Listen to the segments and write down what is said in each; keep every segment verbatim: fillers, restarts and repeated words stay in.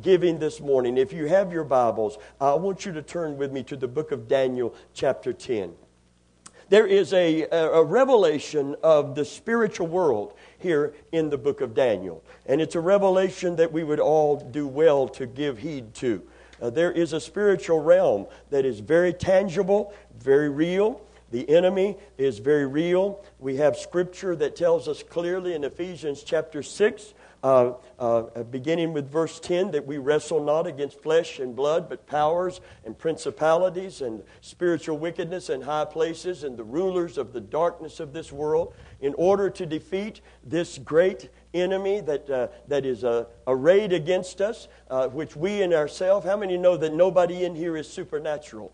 giving this morning. If you have your Bibles, I want you to turn with me to the book of Daniel, chapter ten. There is a, a revelation of the spiritual world here in the book of Daniel. And it's a revelation that we would all do well to give heed to. Uh, there is a spiritual realm that is very tangible, very real. The enemy is very real. We have scripture that tells us clearly in Ephesians chapter six, Uh, uh, beginning with verse ten, that we wrestle not against flesh and blood, but powers and principalities and spiritual wickedness in high places and the rulers of the darkness of this world, in order to defeat this great enemy that uh, that is uh, arrayed against us, uh, which we in ourselves, how many know that nobody in here is supernatural?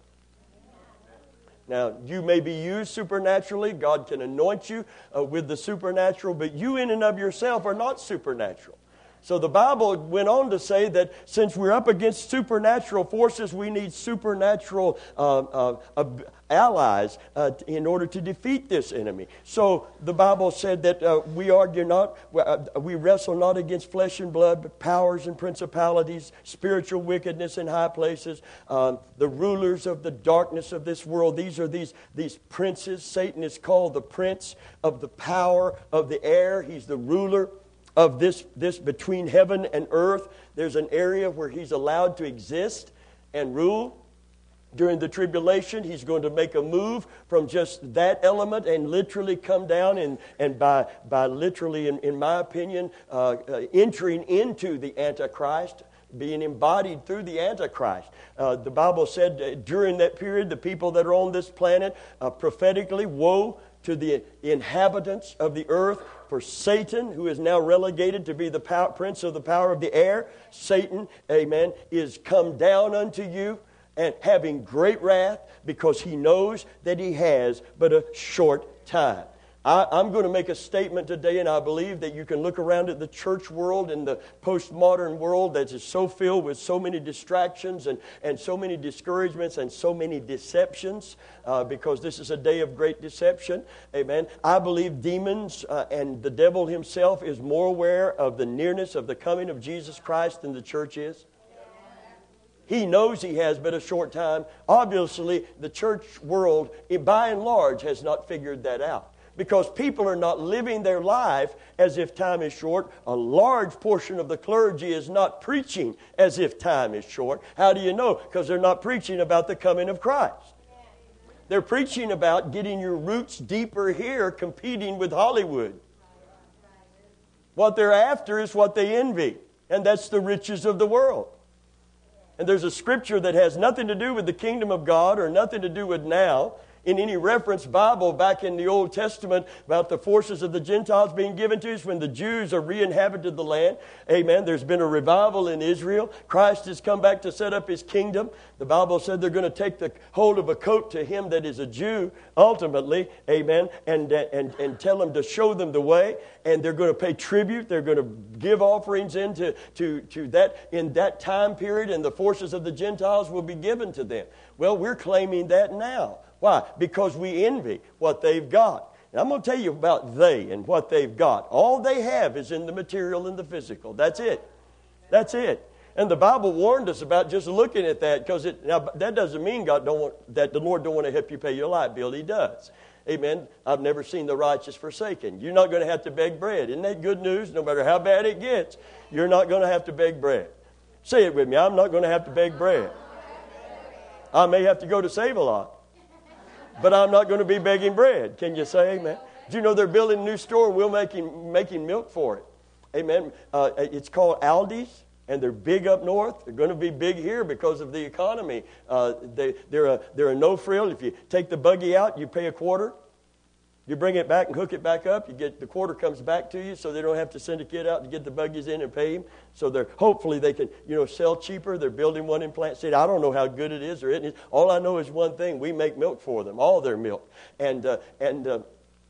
Now, you may be used supernaturally. God can anoint you uh, with the supernatural, but you in and of yourself are not supernatural. So the Bible went on to say that since we're up against supernatural forces, we need supernatural uh, uh, uh, allies uh, in order to defeat this enemy. So the Bible said that uh, we argue not, uh, we wrestle not against flesh and blood, but powers and principalities, spiritual wickedness in high places, uh, the rulers of the darkness of this world. These are these, these princes. Satan is called the prince of the power of the air. He's the ruler of this, this between heaven and earth. There's an area where he's allowed to exist and rule. During the tribulation, he's going to make a move from just that element and literally come down and, and by, by literally, in, in my opinion, uh, uh, entering into the Antichrist, being embodied through the Antichrist. Uh, the Bible said uh, during that period, the people that are on this planet, uh, prophetically, woe to the inhabitants of the earth. For Satan, who is now relegated to be the power, prince of the power of the air, Satan, amen, is come down unto you and having great wrath, because he knows that he has but a short time. I, I'm going to make a statement today, and I believe that you can look around at the church world and the postmodern world that is so filled with so many distractions and, and so many discouragements and so many deceptions, uh, because this is a day of great deception. Amen. I believe demons uh, and the devil himself is more aware of the nearness of the coming of Jesus Christ than the church is. He knows he has but a short time. Obviously, the church world, by and large, has not figured that out. Because people are not living their life as if time is short. A large portion of the clergy is not preaching as if time is short. How do you know? Because they're not preaching about the coming of Christ. They're preaching about getting your roots deeper here, competing with Hollywood. What they're after is what they envy, and that's the riches of the world. And there's a scripture that has nothing to do with the kingdom of God or nothing to do with now in any reference Bible back in the Old Testament about the forces of the Gentiles being given to us when the Jews are re-inhabited the land. Amen. There's been a revival in Israel. Christ has come back to set up His kingdom. The Bible said they're going to take the hold of a coat to him that is a Jew, ultimately. Amen. And, and, and tell him to show them the way. And they're going to pay tribute. They're going to give offerings into to, to that in that time period, and the forces of the Gentiles will be given to them. Well, we're claiming that now. Why? Because we envy what they've got. And I'm going to tell you about they and what they've got. All they have is in the material and the physical. That's it. That's it. And the Bible warned us about just looking at that, because it, now that doesn't mean God don't want, that the Lord don't want to help you pay your light bill. He does. Amen. I've never seen the righteous forsaken. You're not going to have to beg bread. Isn't that good news? No matter how bad it gets, you're not going to have to beg bread. Say it with me. I'm not going to have to beg bread. I may have to go to Save-A-Lot, but I'm not going to be begging bread. Can you say amen? Do you know they're building a new store and we're making, making milk for it? Amen. Uh, it's called Aldi's, and they're big up north. They're going to be big here because of the economy. Uh, they, they're, a, they're a no-frill. If you take the buggy out, you pay a quarter. You bring it back and hook it back up. You get the quarter comes back to you, so they don't have to send a kid out to get the buggies in and pay him. So they're hopefully they can you know sell cheaper. They're building one in Plant City. I don't know how good it is or it is. All I know is one thing: we make milk for them, all their milk. And uh, and uh,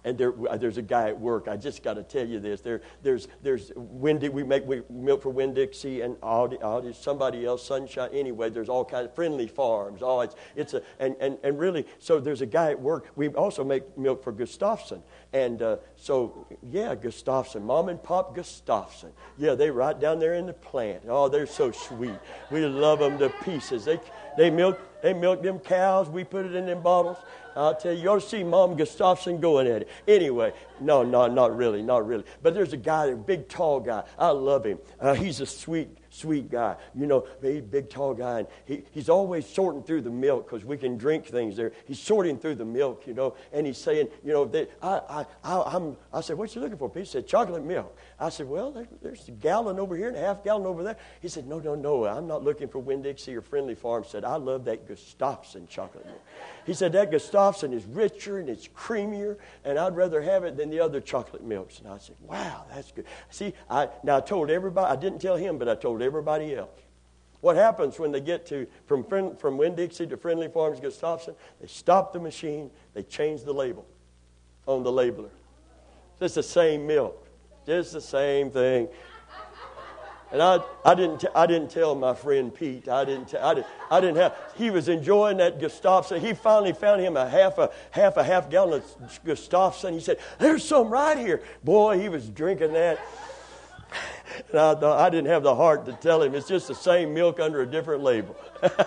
And there, there's a guy at work. I just got to tell you this. There, there's, there's Winn, we make we milk for Winn-Dixie and Aldi, Aldi, somebody else, Sunshine. Anyway, there's all kinds of Friendly Farms. All it's, it's a, and, and, and really, so there's a guy at work. We also make milk for Gustafson. And uh, so, yeah, Gustafson, Mom and Pop Gustafson. Yeah, they right down there in the plant. Oh, they're so sweet. We love them to pieces. They, they milk, they milk them cows. We put it in them bottles. I'll tell you, you ought to see Mom Gustafson going at it. Anyway, no, no, not really, not really. But there's a guy, a big, tall guy. I love him. Uh, he's a sweet, sweet guy. You know, he's a big, tall guy. And he, he's always sorting through the milk because we can drink things there. He's sorting through the milk, you know, and he's saying, you know, they, I, I, I, I'm, I said, what you looking for, Pete? He said, chocolate milk. I said, well, there, there's a gallon over here and a half gallon over there. He said, no, no, no, I'm not looking for Winn-Dixie or Friendly Farms. He said, I love that Gustafson chocolate milk. He said, that Gustafson is richer and it's creamier, and I'd rather have it than the other chocolate milks. And I said, wow, that's good. See, I now I told everybody, I didn't tell him, but I told everybody else. What happens when they get to, from, from Winn-Dixie to Friendly Farms Gustafson, they stop the machine, they change the label on the labeler. It's the same milk, just the same thing. And I, I didn't, t- I didn't tell my friend Pete. I didn't, t- I didn't, I didn't have. He was enjoying that Gustafson. He finally found him a half a half a half gallon of Gustafson. He said, "There's some right here." Boy, he was drinking that. And I thought I didn't have the heart to tell him it's just the same milk under a different label.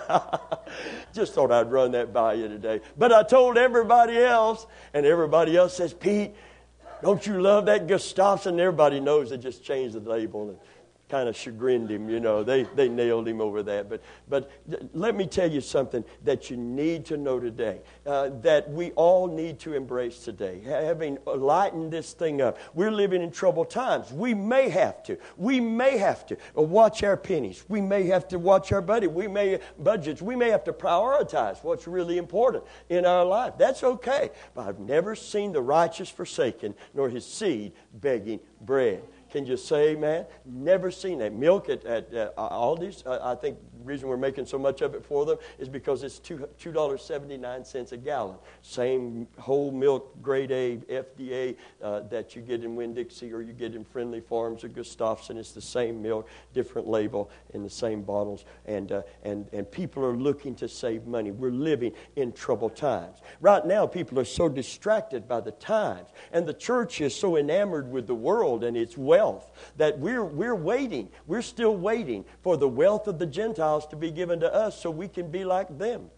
Just thought I'd run that by you today. But I told everybody else, and everybody else says, "Pete, don't you love that Gustafson?" And everybody knows they just changed the label and kind of chagrined him, you know. They they nailed him over that. But but let me tell you something that you need to know today, uh, that we all need to embrace today. Having lightened this thing up, we're living in troubled times. We may have to. We may have to watch our pennies. We may have to watch our budget. We may budgets. We may have to prioritize what's really important in our life. That's okay. But I've never seen the righteous forsaken, nor his seed begging bread. Can you say, man? Never seen that. Milk at, at uh, Aldi's, uh, I think the reason we're making so much of it for them is because it's two two dollars and seventy-nine cents a gallon. Same whole milk, grade A, F D A uh, that you get in Winn-Dixie or you get in Friendly Farms or Gustafson. It's the same milk, different label in the same bottles. And, uh, and, and people are looking to save money. We're living in troubled times. Right now, people are so distracted by the times. And the church is so enamored with the world and its wealth. Wealth, that we're we're waiting. We're still waiting for the wealth of the Gentiles to be given to us so we can be like them.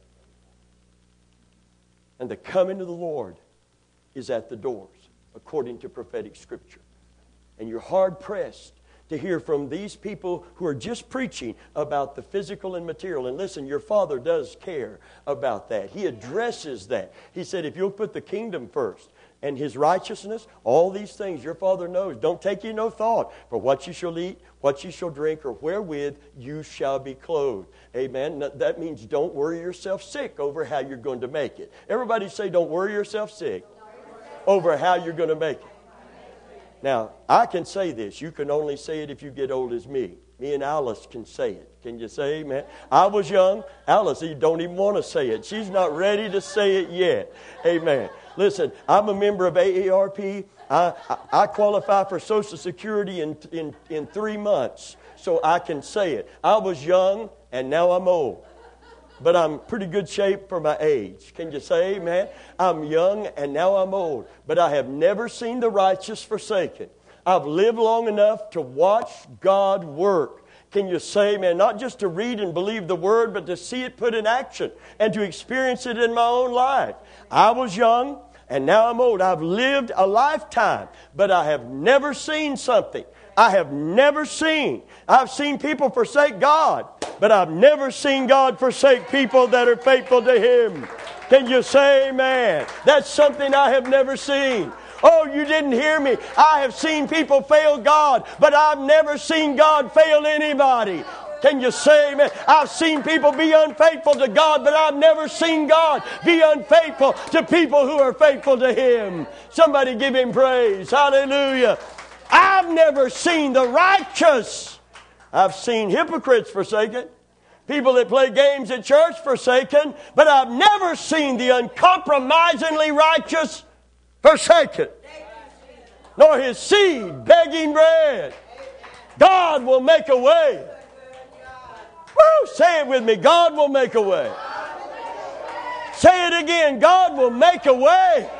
And the coming of the Lord is at the doors, according to prophetic scripture. And you're hard-pressed to hear from these people who are just preaching about the physical and material. And listen, your Father does care about that. He addresses that. He said, if you'll put the kingdom first, and his righteousness, all these things your Father knows. Don't take you no thought for what you shall eat, what you shall drink, or wherewith you shall be clothed. Amen. That means don't worry yourself sick over how you're going to make it. Everybody say, don't worry yourself sick over how you're going to make it. Now, I can say this. You can only say it if you get old as me. Me and Alice can say it. Can you say amen? I was young. Alice, you don't even want to say it. She's not ready to say it yet. Amen. Listen, I'm a member of A A R P. I, I, I qualify for Social Security in, in, in three months, so I can say it. I was young, and now I'm old. But I'm pretty good shape for my age. Can you say amen? I'm young, and now I'm old. But I have never seen the righteous forsaken. I've lived long enough to watch God work. Can you say, man, not just to read and believe the Word, but to see it put in action and to experience it in my own life. I was young, and now I'm old. I've lived a lifetime, but I have never seen something. I have never seen. I've seen people forsake God, but I've never seen God forsake people that are faithful to Him. Can you say amen? That's something I have never seen. Oh, you didn't hear me. I have seen people fail God, but I've never seen God fail anybody. Can you say amen? I've seen people be unfaithful to God, but I've never seen God be unfaithful to people who are faithful to Him. Somebody give Him praise. Hallelujah. I've never seen the righteous. I've seen hypocrites forsaken. People that play games at church forsaken. But I've never seen the uncompromisingly righteous forsaken, nor his seed begging bread. God will make a way. Woo! Say it with me. God will make a way. Say it again. God will make a way.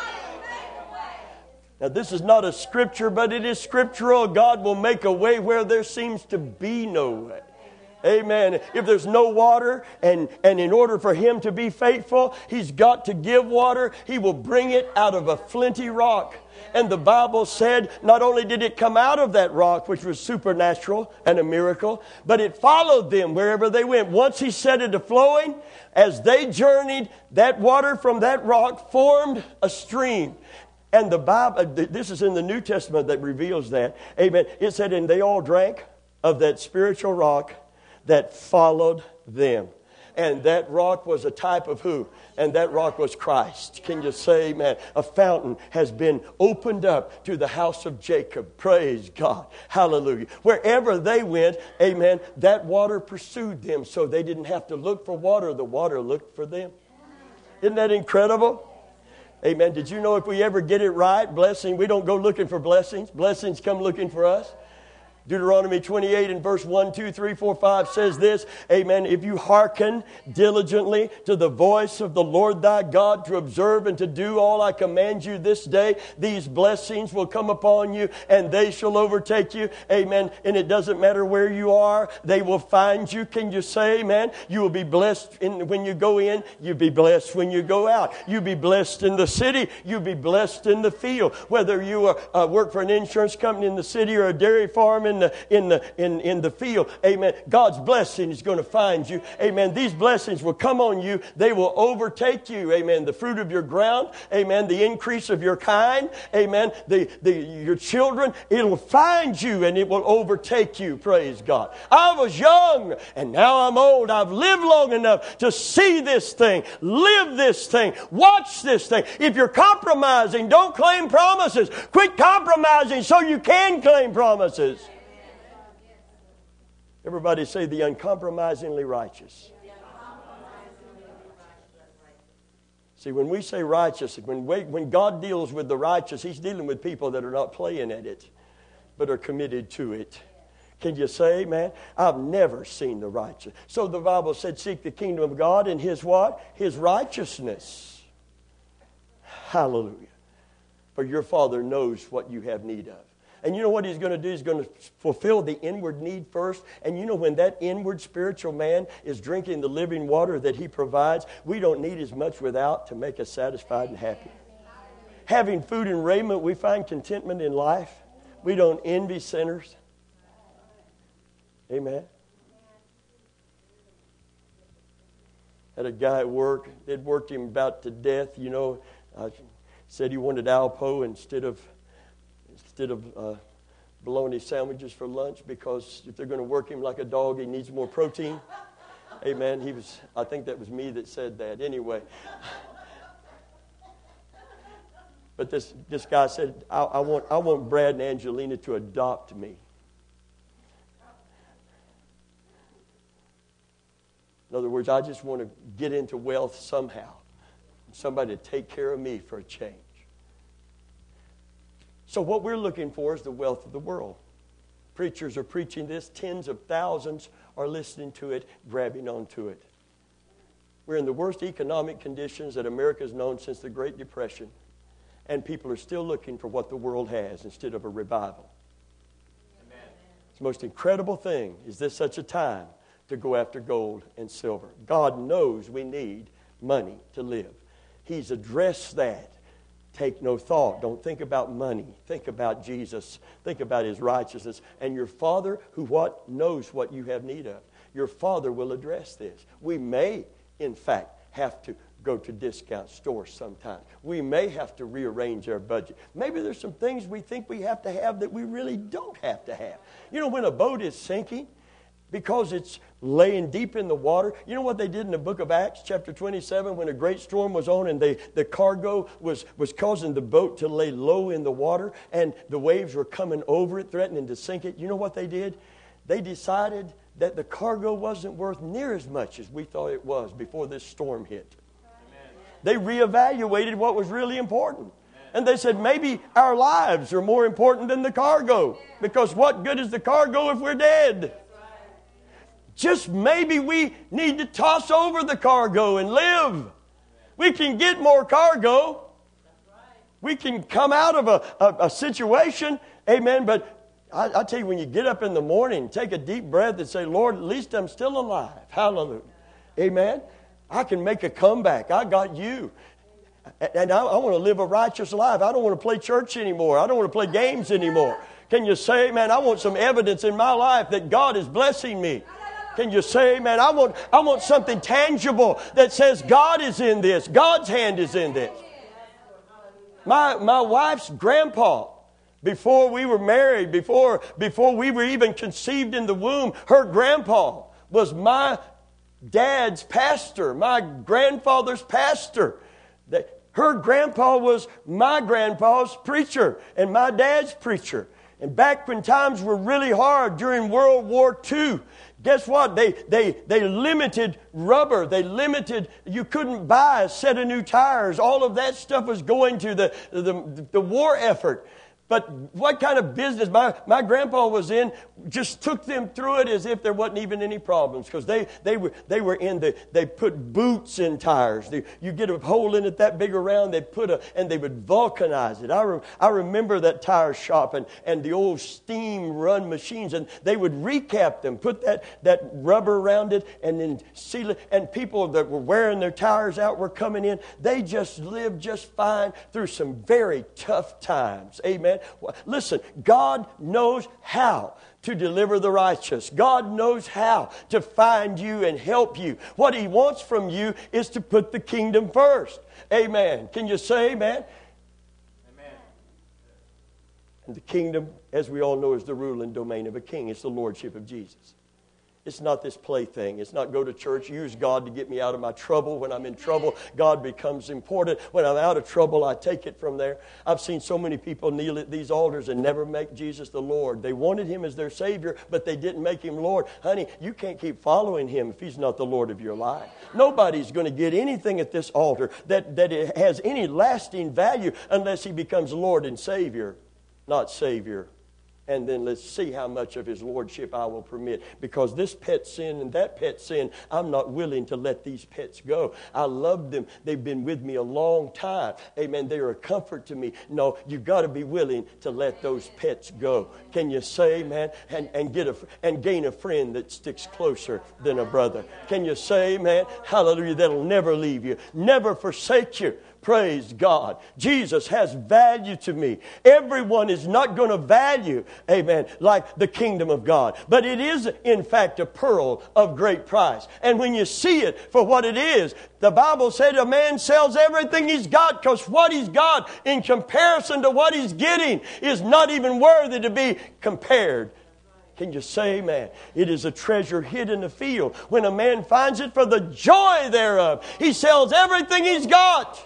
Now, this is not a scripture, but it is scriptural. God will make a way where there seems to be no way. Amen. If there's no water, and, and in order for Him to be faithful, He's got to give water. He will bring it out of a flinty rock. And the Bible said not only did it come out of that rock, which was supernatural and a miracle, but it followed them wherever they went. Once He set it to flowing, as they journeyed, that water from that rock formed a stream. And the Bible, this is in the New Testament that reveals that. Amen. It said, and they all drank of that spiritual rock that followed them. And that rock was a type of who? And that rock was Christ. Can you say amen? A fountain has been opened up to the house of Jacob. Praise God. Hallelujah. Wherever they went, amen, that water pursued them. So they didn't have to look for water. The water looked for them. Isn't that incredible? Amen. Did you know if we ever get it right, blessing, we don't go looking for blessings. Blessings come looking for us. Deuteronomy twenty-eight and verse one, two, three, four, five says this. Amen. If you hearken diligently to the voice of the Lord thy God to observe and to do all I command you this day, these blessings will come upon you and they shall overtake you. Amen. And it doesn't matter where you are. They will find you. Can you say amen? You will be blessed in, when you go in. You'll be blessed when you go out. You'll be blessed in the city. You'll be blessed in the field. Whether you are, uh, work for an insurance company in the city or a dairy farm in In the, in the in in the field, amen. God's blessing is going to find you, amen. These blessings will come on you. They will overtake you, amen. The fruit of your ground, amen. The increase of your kind, amen. The the your children, it'll find you and it will overtake you. Praise God. I was young and now I'm old. I've lived long enough to see this thing, live this thing, watch this thing. If you're compromising, don't claim promises. Quit compromising so you can claim promises. Everybody say the uncompromisingly righteous. See, when we say righteous, when we, when God deals with the righteous, He's dealing with people that are not playing at it, but are committed to it. Can you say, man? I've never seen the righteous. So the Bible said, seek the kingdom of God and His what? His righteousness. Hallelujah. For your Father knows what you have need of. And you know what He's going to do? He's going to fulfill the inward need first. And you know when that inward spiritual man is drinking the living water that He provides, we don't need as much without to make us satisfied and happy. Having food and raiment, we find contentment in life. We don't envy sinners. Amen. Had a guy at work, they'd worked him about to death, you know, uh, said he wanted Alpo instead of Instead of uh, bologna sandwiches for lunch, because if they're going to work him like a dog, he needs more protein. Amen. He was. I think that was me that said that. Anyway, but this this guy said, I, I want I want Brad and Angelina to adopt me. In other words, I just want to get into wealth somehow. Somebody to take care of me for a change. So what we're looking for is the wealth of the world. Preachers are preaching this. Tens of thousands are listening to it, grabbing onto it. We're in the worst economic conditions that America's known since the Great Depression. And people are still looking for what the world has instead of a revival. Amen. The most incredible thing is this such a time to go after gold and silver. God knows we need money to live. He's addressed that. Take no thought. Don't think about money. Think about Jesus. Think about His righteousness. And your Father, who what knows what you have need of. Your Father will address this. We may, in fact, have to go to discount stores sometime. We may have to rearrange our budget. Maybe there's some things we think we have to have that we really don't have to have. You know, when a boat is sinking, because it's laying deep in the water. You know what they did in the book of Acts, chapter twenty-seven, when a great storm was on and they, the cargo was, was causing the boat to lay low in the water and the waves were coming over it, threatening to sink it. You know what they did? They decided that the cargo wasn't worth near as much as we thought it was before this storm hit. Amen. They reevaluated what was really important. Amen. And they said, maybe our lives are more important than the cargo. Because what good is the cargo if we're dead? Just maybe we need to toss over the cargo and live. We can get more cargo. We can come out of a, a, a situation. Amen. But I, I tell you, when you get up in the morning, take a deep breath and say, Lord, at least I'm still alive. Hallelujah. Amen. I can make a comeback. I got you. And I, I want to live a righteous life. I don't want to play church anymore. I don't want to play games anymore. Can you say, man, I want some evidence in my life that God is blessing me? Can you say, man, I want, I want something tangible that says God is in this. God's hand is in this. My, my wife's grandpa, before we were married, before, before we were even conceived in the womb, her grandpa was my dad's pastor, my grandfather's pastor. That her grandpa was my grandpa's preacher and my dad's preacher. And back when times were really hard during World War Two, guess what? They, they, they limited rubber. They limited, you couldn't buy a set of new tires. All of that stuff was going to the, the, the war effort. But what kind of business my, my grandpa was in just took them through it as if there wasn't even any problems. Because they, they, were, they were in the, they put boots in tires. They, you get a hole in it that big around, they put a, and they would vulcanize it. I, re, I remember that tire shop and, and the old steam run machines. And they would recap them, put that, that rubber around it and then seal it. And people that were wearing their tires out were coming in. They just lived just fine through some very tough times. Amen. Listen, God knows how to deliver the righteous. God knows how to find you and help you. What He wants from you is to put the kingdom first. Amen. Can you say amen? Amen. And the kingdom, as we all know, is the rule and domain of a king. It's the lordship of Jesus. It's not this plaything. It's not go to church, use God to get me out of my trouble. When I'm in trouble, God becomes important. When I'm out of trouble, I take it from there. I've seen so many people kneel at these altars and never make Jesus the Lord. They wanted Him as their Savior, but they didn't make Him Lord. Honey, you can't keep following Him if He's not the Lord of your life. Nobody's going to get anything at this altar that, that it has any lasting value unless He becomes Lord and Savior, not Savior. And then let's see how much of His lordship I will permit. Because this pet sin and that pet sin, I'm not willing to let these pets go. I love them. They've been with me a long time. Amen. They're a comfort to me. No, you've got to be willing to let those pets go. Can you say amen? And, and, get a, and gain a friend that sticks closer than a brother. Can you say amen? Hallelujah. That'll never leave you. Never forsake you. Praise God. Jesus has value to me. Everyone is not going to value, amen, like the kingdom of God. But it is, in fact, a pearl of great price. And when you see it for what it is, the Bible said a man sells everything he's got because what he's got in comparison to what he's getting is not even worthy to be compared. Can you say amen? It is a treasure hid in the field. When a man finds it for the joy thereof, he sells everything he's got.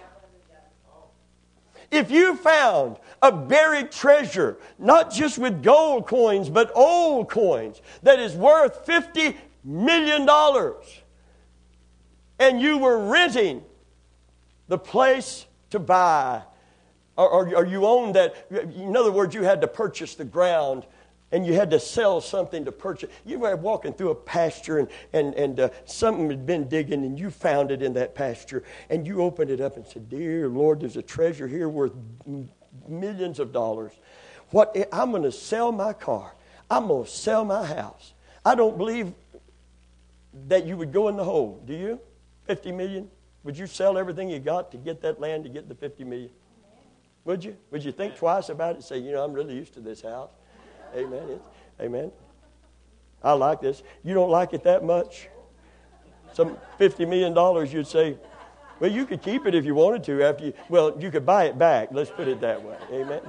If you found a buried treasure, not just with gold coins, but old coins, that is worth fifty million dollars, and you were renting the place to buy, or, or, or you owned that, in other words, you had to purchase the ground, and you had to sell something to purchase. You were walking through a pasture and, and, and uh, something had been digging and you found it in that pasture. And you opened it up and said, dear Lord, there's a treasure here worth millions of dollars. What I'm going to sell my car. I'm going to sell my house. I don't believe that you would go in the hole. Do you? fifty million? Would you sell everything you got to get that land to get the fifty million? Would you? Would you think twice about it and say, you know, I'm really used to this house? Amen. It's, amen. I like this. You don't like it that much? Some fifty million dollars, you'd say, well, you could keep it if you wanted to after you, well, you could buy it back. Let's put it that way. Amen.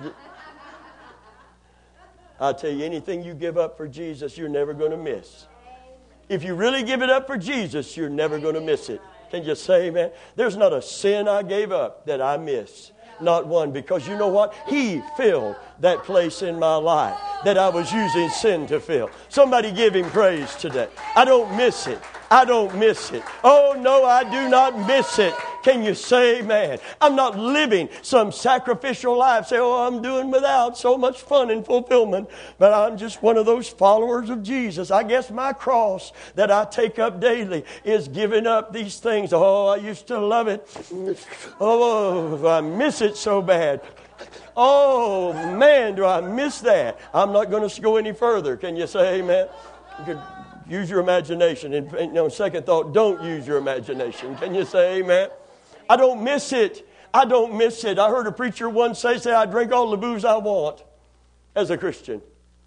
I'll tell you, anything you give up for Jesus, you're never going to miss. If you really give it up for Jesus, you're never going to miss it. Can you say amen? There's not a sin I gave up that I miss. Not one, because you know what? He filled that place in my life that I was using sin to fill. Somebody give Him praise today. I don't miss it. I don't miss it. Oh, no, I do not miss it. Can you say amen? I'm not living some sacrificial life. Say, oh, I'm doing without so much fun and fulfillment. But I'm just one of those followers of Jesus. I guess my cross that I take up daily is giving up these things. Oh, I used to love it. Oh, I miss it so bad. Oh, man, do I miss that. I'm not going to go any further. Can you say amen? You could use your imagination. And, and on second thought, don't use your imagination. Can you say amen? I don't miss it. I don't miss it. I heard a preacher once say, say, I drink all the booze I want as a Christian.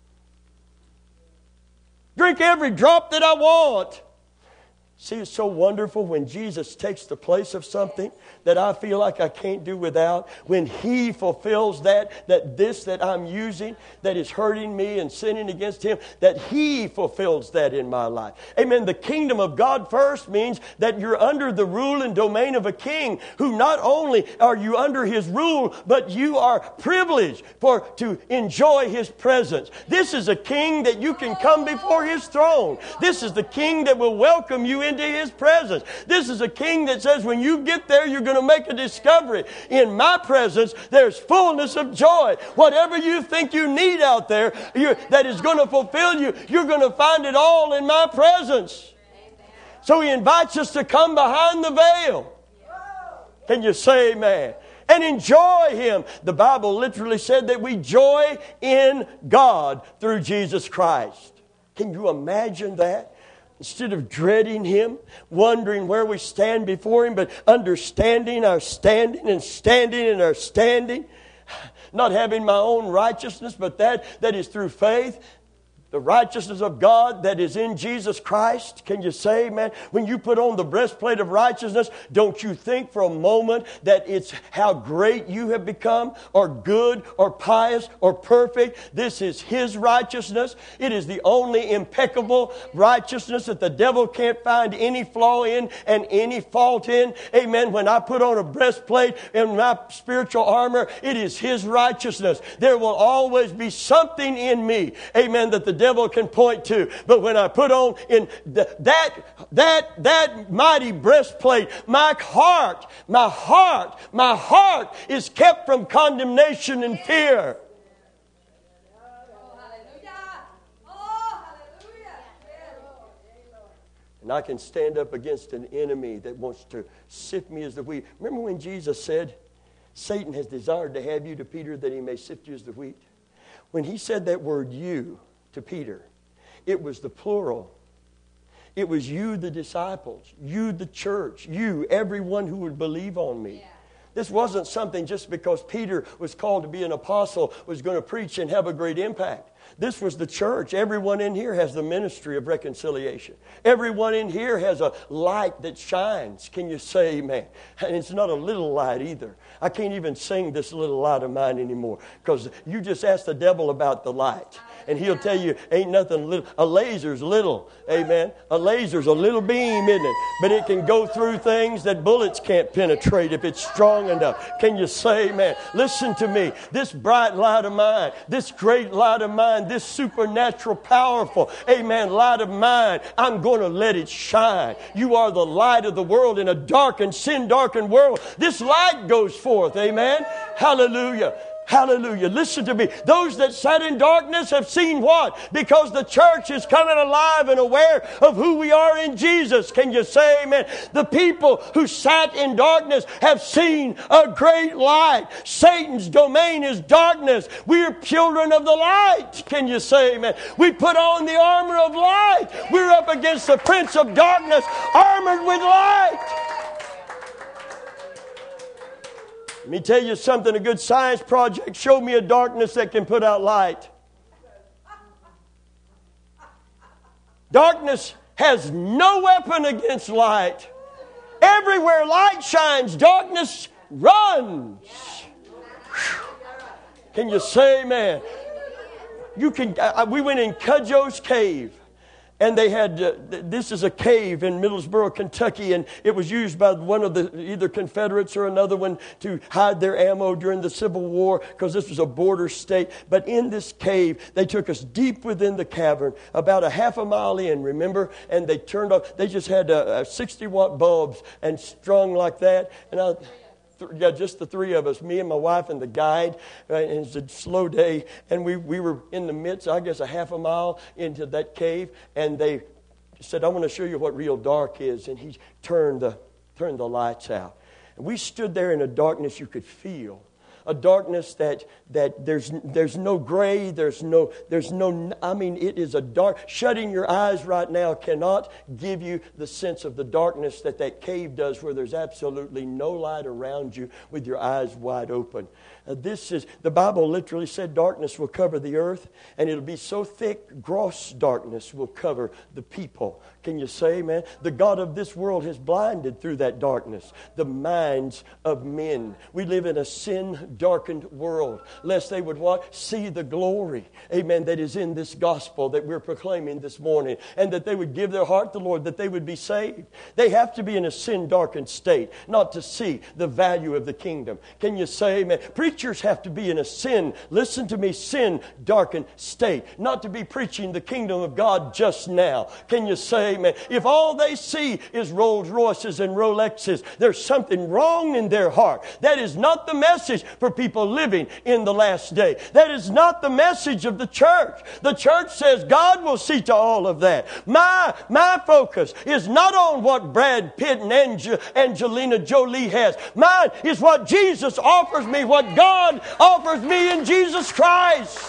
Drink every drop that I want. See, it's so wonderful when Jesus takes the place of something that I feel like I can't do without. When He fulfills that, that this that I'm using that is hurting me and sinning against Him, that He fulfills that in my life. Amen. The kingdom of God first means that you're under the rule and domain of a king who not only are you under His rule, but you are privileged for to enjoy His presence. This is a king that you can come before His throne. This is the king that will welcome you into His presence. This is a king that says when you get there, you're going to make a discovery. In my presence, there's fullness of joy. Whatever you think you need out there you, that is going to fulfill you, you're going to find it all in my presence. Amen. So He invites us to come behind the veil. Can you say amen? And enjoy Him. The Bible literally said that we joy in God through Jesus Christ. Can you imagine that? Instead of dreading Him, wondering where we stand before Him, but understanding our standing and standing in our standing, not having my own righteousness, but that that is through faith, the righteousness of God that is in Jesus Christ. Can you say, man, when you put on the breastplate of righteousness, don't you think for a moment that it's how great you have become, or good, or pious, or perfect? This is His righteousness. It is the only impeccable righteousness that the devil can't find any flaw in and any fault in. Amen. When I put on a breastplate and my spiritual armor, it is His righteousness. There will always be something in me, amen, that the devil can point to. But when I put on in the, that that that mighty breastplate, my heart, my heart, my heart is kept from condemnation and fear. And I can stand up against an enemy that wants to sift me as the wheat. Remember when Jesus said, Satan has desired to have you to Peter that he may sift you as the wheat? When He said that word you to Peter, it was the plural. It was you, the disciples, you, the church, you, everyone who would believe on me. Yeah. This wasn't something just because Peter was called to be an apostle was going to preach and have a great impact. This was the church. Everyone in here has the ministry of reconciliation. Everyone in here has a light that shines. Can you say amen? And it's not a little light either. I can't even sing this little light of mine anymore because you just ask the devil about the light. And he'll tell you, ain't nothing little. A laser's little, amen. A laser's a little beam, isn't it? But it can go through things that bullets can't penetrate if it's strong enough. Can you say amen? Listen to me. This bright light of mine, this great light of mine, this supernatural, powerful, amen, light of mine, I'm going to let it shine. You are the light of the world in a darkened, sin-darkened world. This light goes forth, amen. Hallelujah. Hallelujah. Listen to me. Those that sat in darkness have seen what? Because the church is coming alive and aware of who we are in Jesus. Can you say amen? The people who sat in darkness have seen a great light. Satan's domain is darkness. We are children of the light. Can you say amen? We put on the armor of light. We're up against the prince of darkness, armored with light. Let me tell you something. A good science project showed me a darkness that can put out light. Darkness has no weapon against light. Everywhere light shines, darkness runs. Can you say amen? You can. Uh, we went in Cudjoe's cave. and they had, uh, th- this is a cave in Middlesboro, Kentucky, and it was used by one of the either Confederates or another one to hide their ammo during the Civil War, because this was a border state. But in this cave, they took us deep within the cavern, about a half a mile in, remember? And they turned off, they just had uh, uh, sixty watt bulbs and strung like that. And I, th- yeah, just the three of us, me and my wife and the guide. Uh, and it's a slow day. And we, we were in the midst, I guess, a half a mile into that cave. And they said, I want to show you what real dark is. And he turned the, turned the lights out. And we stood there in a darkness you could feel. A darkness that that there's there's no gray, there's no there's no I mean it is a dark. Shutting your eyes right now cannot give you the sense of the darkness that that cave does, where there's absolutely no light around you with your eyes wide open. Uh, this is the Bible literally said darkness will cover the earth, and it'll be so thick, gross darkness will cover the people. Can you say, man? The God of this world has blinded through that darkness the minds of men. We live in a sin-darkened world, lest they would what? See the glory, amen, that is in this gospel that we're proclaiming this morning, and that they would give their heart to the Lord, that they would be saved. They have to be in a sin-darkened state, not to see the value of the kingdom. Can you say, amen? Preachers have to be in a sin, listen to me, sin-darkened state, not to be preaching the kingdom of God just now. Can you say, amen? If all they see is Rolls Royces and Rolexes, there's something wrong in their heart. That is not the message for people living in the last day. That is not the message of the church. The church says God will see to all of that. My, my focus is not on what Brad Pitt and Ange- Angelina Jolie has. Mine is what Jesus offers me, what God offers me in Jesus Christ.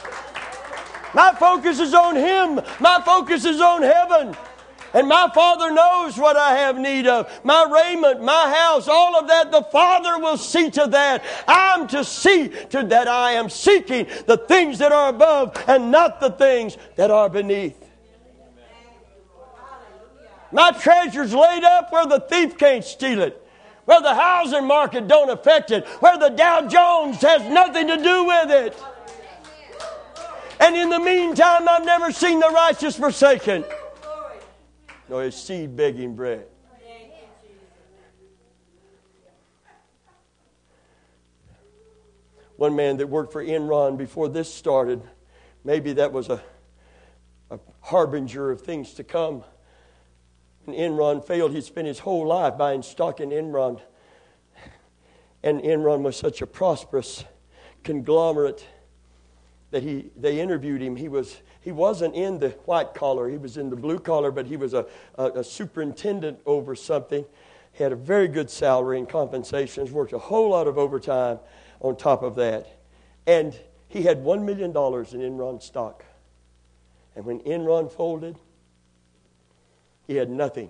My focus is on Him. My focus is on heaven. And my Father knows what I have need of. My raiment, my house, all of that, the Father will see to that. I'm to see to that I am seeking the things that are above and not the things that are beneath. My treasure's laid up where the thief can't steal it, where the housing market don't affect it, where the Dow Jones has nothing to do with it. And in the meantime, I've never seen the righteous forsaken, nor his seed begging bread. One man that worked for Enron before this started, maybe that was a, a harbinger of things to come. When Enron failed, he spent his whole life buying stock in Enron. And Enron was such a prosperous conglomerate that he they interviewed him. He was he wasn't in the white collar, he was in the blue collar, but he was a, a, a superintendent over something. He had a very good salary and compensations, worked a whole lot of overtime on top of that. And he had one million dollars in Enron stock. And when Enron folded, he had nothing.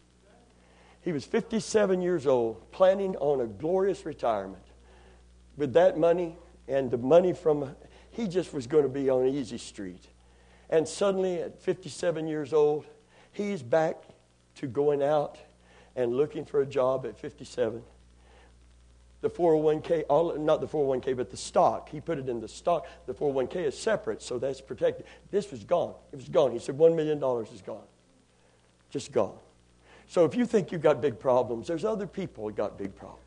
He was fifty-seven years old, planning on a glorious retirement. With that money and the money from, he just was going to be on easy street. And suddenly at fifty-seven years old, he's back to going out and looking for a job at fifty-seven. The four oh one k, all, not the four oh one k, but the stock. He put it in the stock. The four oh one k is separate, so that's protected. This was gone. It was gone. He said one million dollars is gone. Just gone. So if you think you've got big problems, there's other people who got big problems.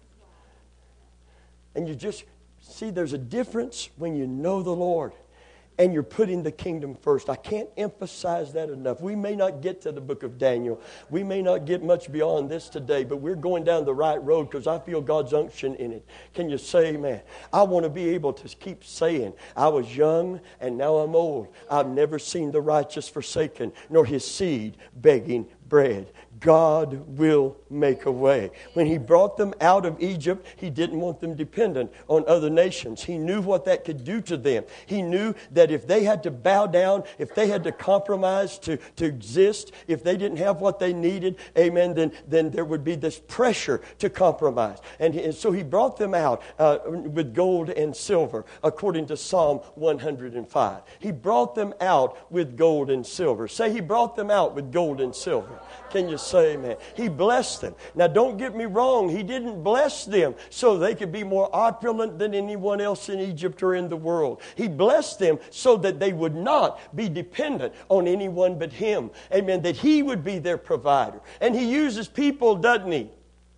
And you just, see, there's a difference when you know the Lord and you're putting the kingdom first. I can't emphasize that enough. We may not get to the book of Daniel. We may not get much beyond this today, but we're going down the right road because I feel God's unction in it. Can you say amen? I want to be able to keep saying, I was young and now I'm old. I've never seen the righteous forsaken, nor his seed begging bread. God will make a way. When He brought them out of Egypt, He didn't want them dependent on other nations. He knew what that could do to them. He knew that if they had to bow down, if they had to compromise to, to exist, if they didn't have what they needed, amen, then, then there would be this pressure to compromise. And, he, and so He brought them out uh, with gold and silver, according to Psalm one hundred five. He brought them out with gold and silver. Say, He brought them out with gold and silver. Can you say amen? He blessed them. Now, don't get me wrong. He didn't bless them so they could be more opulent than anyone else in Egypt or in the world. He blessed them so that they would not be dependent on anyone but Him. Amen. That He would be their provider. And He uses people, doesn't He?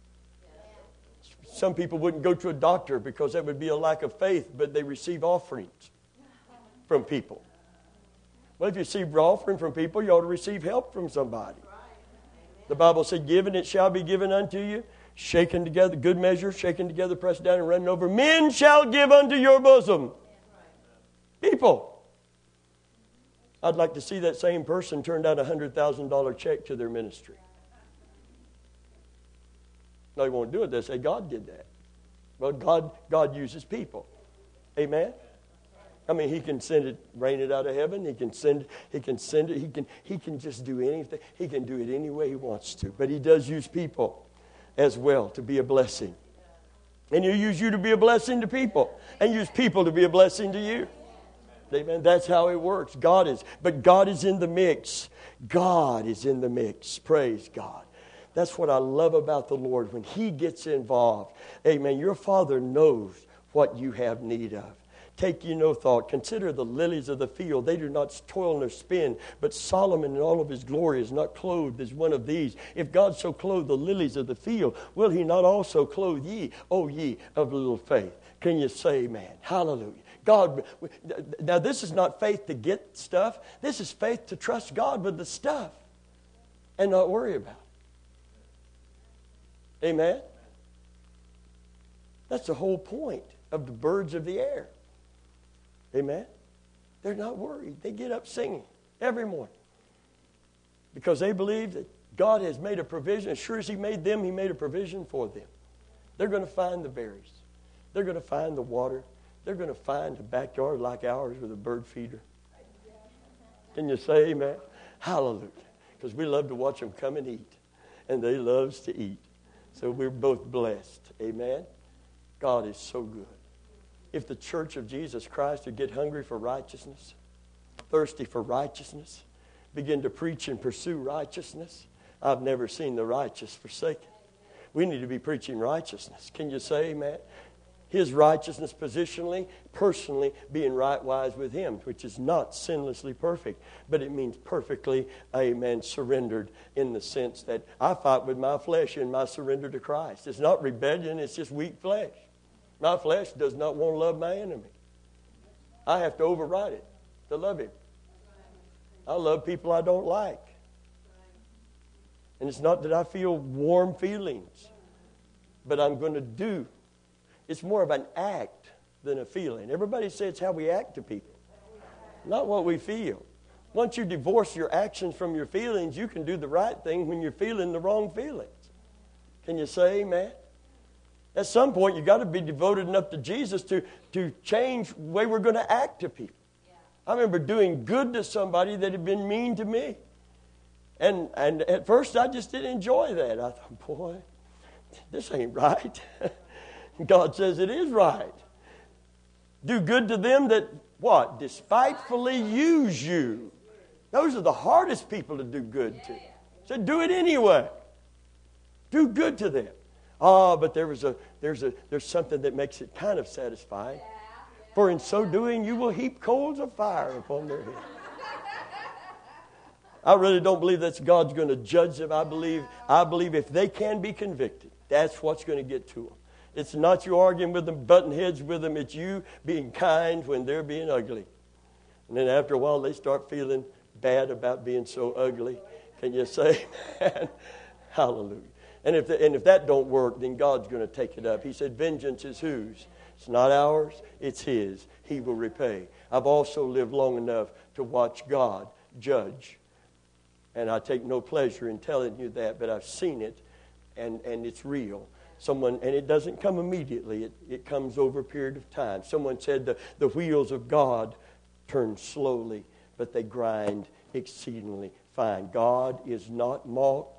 Some people wouldn't go to a doctor because that would be a lack of faith, but they receive offerings from people. Well, if you receive offering from people, you ought to receive help from somebody. The Bible said, "Give and it shall be given unto you, shaken together, good measure, shaken together, pressed down and running over. Men shall give unto your bosom." People. I'd like to see that same person turn down a one hundred thousand dollars check to their ministry. No, they won't do it. They say, God did that. Well, God, God uses people. Amen? I mean, He can send it, rain it out of heaven. He can send, He can send it. He can, He can just do anything. He can do it any way He wants to. But He does use people as well to be a blessing. And He'll use you to be a blessing to people. And use people to be a blessing to you. Amen. That's how it works. God is. But God is in the mix. God is in the mix. Praise God. That's what I love about the Lord. When He gets involved. Amen. Your Father knows what you have need of. Take you no thought. Consider the lilies of the field. They do not toil nor spin. But Solomon in all of his glory is not clothed as one of these. If God so clothe the lilies of the field, will He not also clothe ye, O ye of little faith? Can you say amen? Hallelujah. God, now this is not faith to get stuff. This is faith to trust God with the stuff and not worry about it. Amen? That's the whole point of the birds of the air. Amen? They're not worried. They get up singing every morning because they believe that God has made a provision. As sure as He made them, He made a provision for them. They're going to find the berries. They're going to find the water. They're going to find a backyard like ours with a bird feeder. Can you say amen? Hallelujah. Because we love to watch them come and eat. And they loves to eat. So we're both blessed. Amen? God is so good. If the church of Jesus Christ would get hungry for righteousness, thirsty for righteousness, begin to preach and pursue righteousness, I've never seen the righteous forsaken. We need to be preaching righteousness. Can you say amen? His righteousness positionally, personally, being right-wise with Him, which is not sinlessly perfect, but it means perfectly, amen, surrendered in the sense that I fight with my flesh in my surrender to Christ. It's not rebellion, it's just weak flesh. My flesh does not want to love my enemy. I have to override it to love him. I love people I don't like. And it's not that I feel warm feelings, but I'm going to do. It's more of an act than a feeling. Everybody says it's how we act to people, not what we feel. Once you divorce your actions from your feelings, you can do the right thing when you're feeling the wrong feelings. Can you say amen? At some point, you've got to be devoted enough to Jesus to, to change the way we're going to act to people. Yeah. I remember doing good to somebody that had been mean to me. And, and at first, I just didn't enjoy that. I thought, boy, this ain't right. God says it is right. Do good to them that, what? Despitefully use you. Those are the hardest people to do good to. So do it anyway. Do good to them. Ah, but there was a there's a there's something that makes it kind of satisfying. For in so doing, you will heap coals of fire upon their head. I really don't believe that God's going to judge them. I believe I believe if they can be convicted, that's what's going to get to them. It's not you arguing with them, butting heads with them. It's you being kind when they're being ugly. And then after a while, they start feeling bad about being so ugly. Can you say, man? Hallelujah. And if, the, and if that don't work, then God's going to take it up. He said, vengeance is whose? It's not ours, it's His. He will repay. I've also lived long enough to watch God judge. And I take no pleasure in telling you that, but I've seen it, and, and it's real. Someone, and it doesn't come immediately. It, it comes over a period of time. Someone said the, the wheels of God turn slowly, but they grind exceedingly fine. God is not mocked.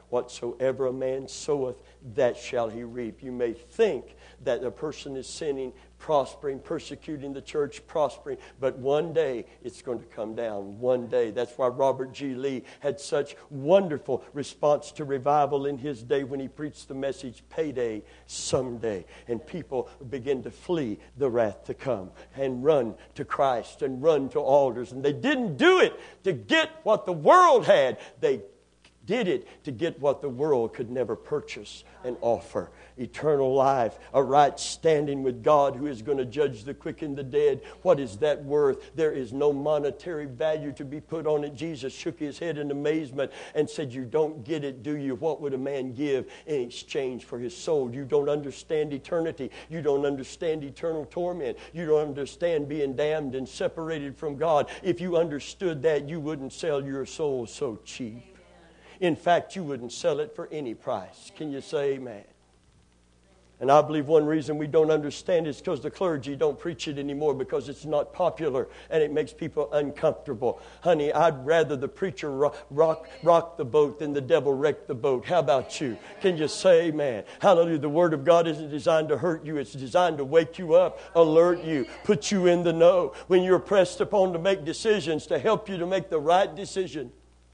Whatsoever a man soweth, that shall he reap. You may think that a person is sinning, prospering, persecuting the church, prospering, but one day it's going to come down. One day. That's why Robert G. Lee had such wonderful response to revival in his day when he preached the message, payday someday. And people begin to flee the wrath to come and run to Christ and run to altars. And they didn't do it to get what the world had. They did it to get what the world could never purchase and offer. Eternal life, a right standing with God who is going to judge the quick and the dead. What is that worth? There is no monetary value to be put on it. Jesus shook his head in amazement and said, you don't get it, do you? What would a man give in exchange for his soul? You don't understand eternity. You don't understand eternal torment. You don't understand being damned and separated from God. If you understood that, you wouldn't sell your soul so cheap. In fact, you wouldn't sell it for any price. Can you say amen? And I believe one reason we don't understand it is because the clergy don't preach it anymore because it's not popular and it makes people uncomfortable. Honey, I'd rather the preacher rock, rock, rock the boat than the devil wreck the boat. How about you? Can you say amen? Hallelujah. The Word of God isn't designed to hurt you. It's designed to wake you up, alert you, put you in the know. When you're pressed upon to make decisions, to help you to make the right decision.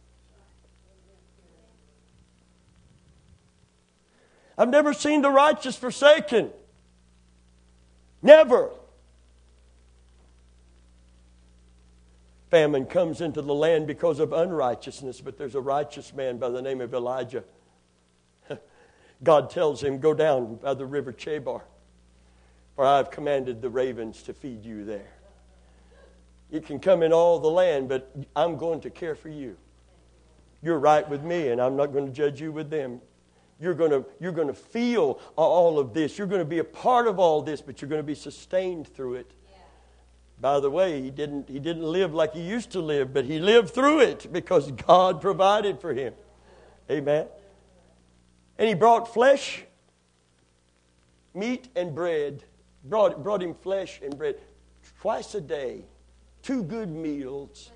I've never seen the righteous forsaken. Never. Famine comes into the land because of unrighteousness, but there's a righteous man by the name of Elijah. God tells him, go down by the river Chebar, for I have commanded the ravens to feed you there. You can come in all the land, but I'm going to care for you. You're right with me, and I'm not going to judge you with them. You're going to, you're going to feel all of this. You're going to be a part of all this, but you're going to be sustained through it. Yeah. By the way, he didn't, he didn't live like he used to live, but he lived through it because God provided for him. Amen. And he brought flesh, meat, and bread. Brought, brought him flesh and bread twice a day. Two good meals.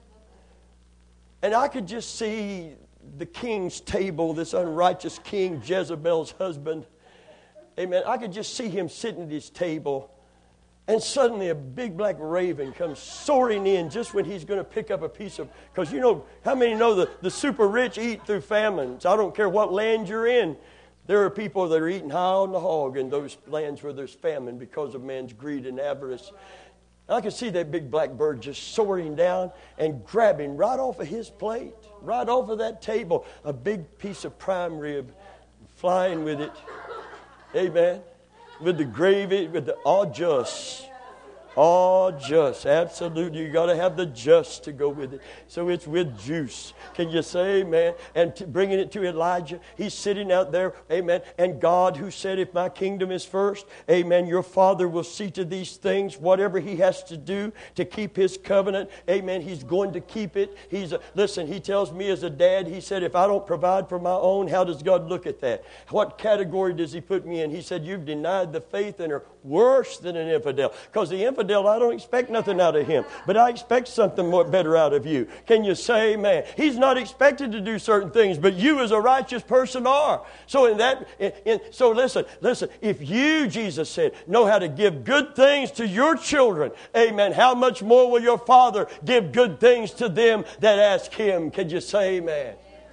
And I could just see the king's table, this unrighteous king, Jezebel's husband. Amen. I could just see him sitting at his table, and suddenly a big black raven comes soaring in just when he's going to pick up a piece of, because you know, how many know the, the super rich eat through famines? I don't care what land you're in. There are people that are eating high on the hog in those lands where there's famine because of man's greed and avarice. I could see that big black bird just soaring down and grabbing right off of his plate, right off of that table, a big piece of prime rib, flying with it. Amen. With the gravy, with the all just. All just. Absolutely. You got to have the just to go with it. So it's with juice. Can you say amen? And to bringing it to Elijah, he's sitting out there, amen. And God, who said, if my kingdom is first, amen, your Father will see to these things, whatever he has to do to keep his covenant, amen, he's going to keep it. He's a, listen, he tells me as a dad, he said, if I don't provide for my own, how does God look at that? What category does he put me in? He said, you've denied the faith and are worse than an infidel. Because the infidel, I don't expect nothing out of him, but I expect something more better out of you. Can you say amen? He's not expected to do certain things, but you as a righteous person are. So in that, in, in, so listen, listen, if you, Jesus said, know how to give good things to your children, amen, how much more will your Father give good things to them that ask him? Can you say amen?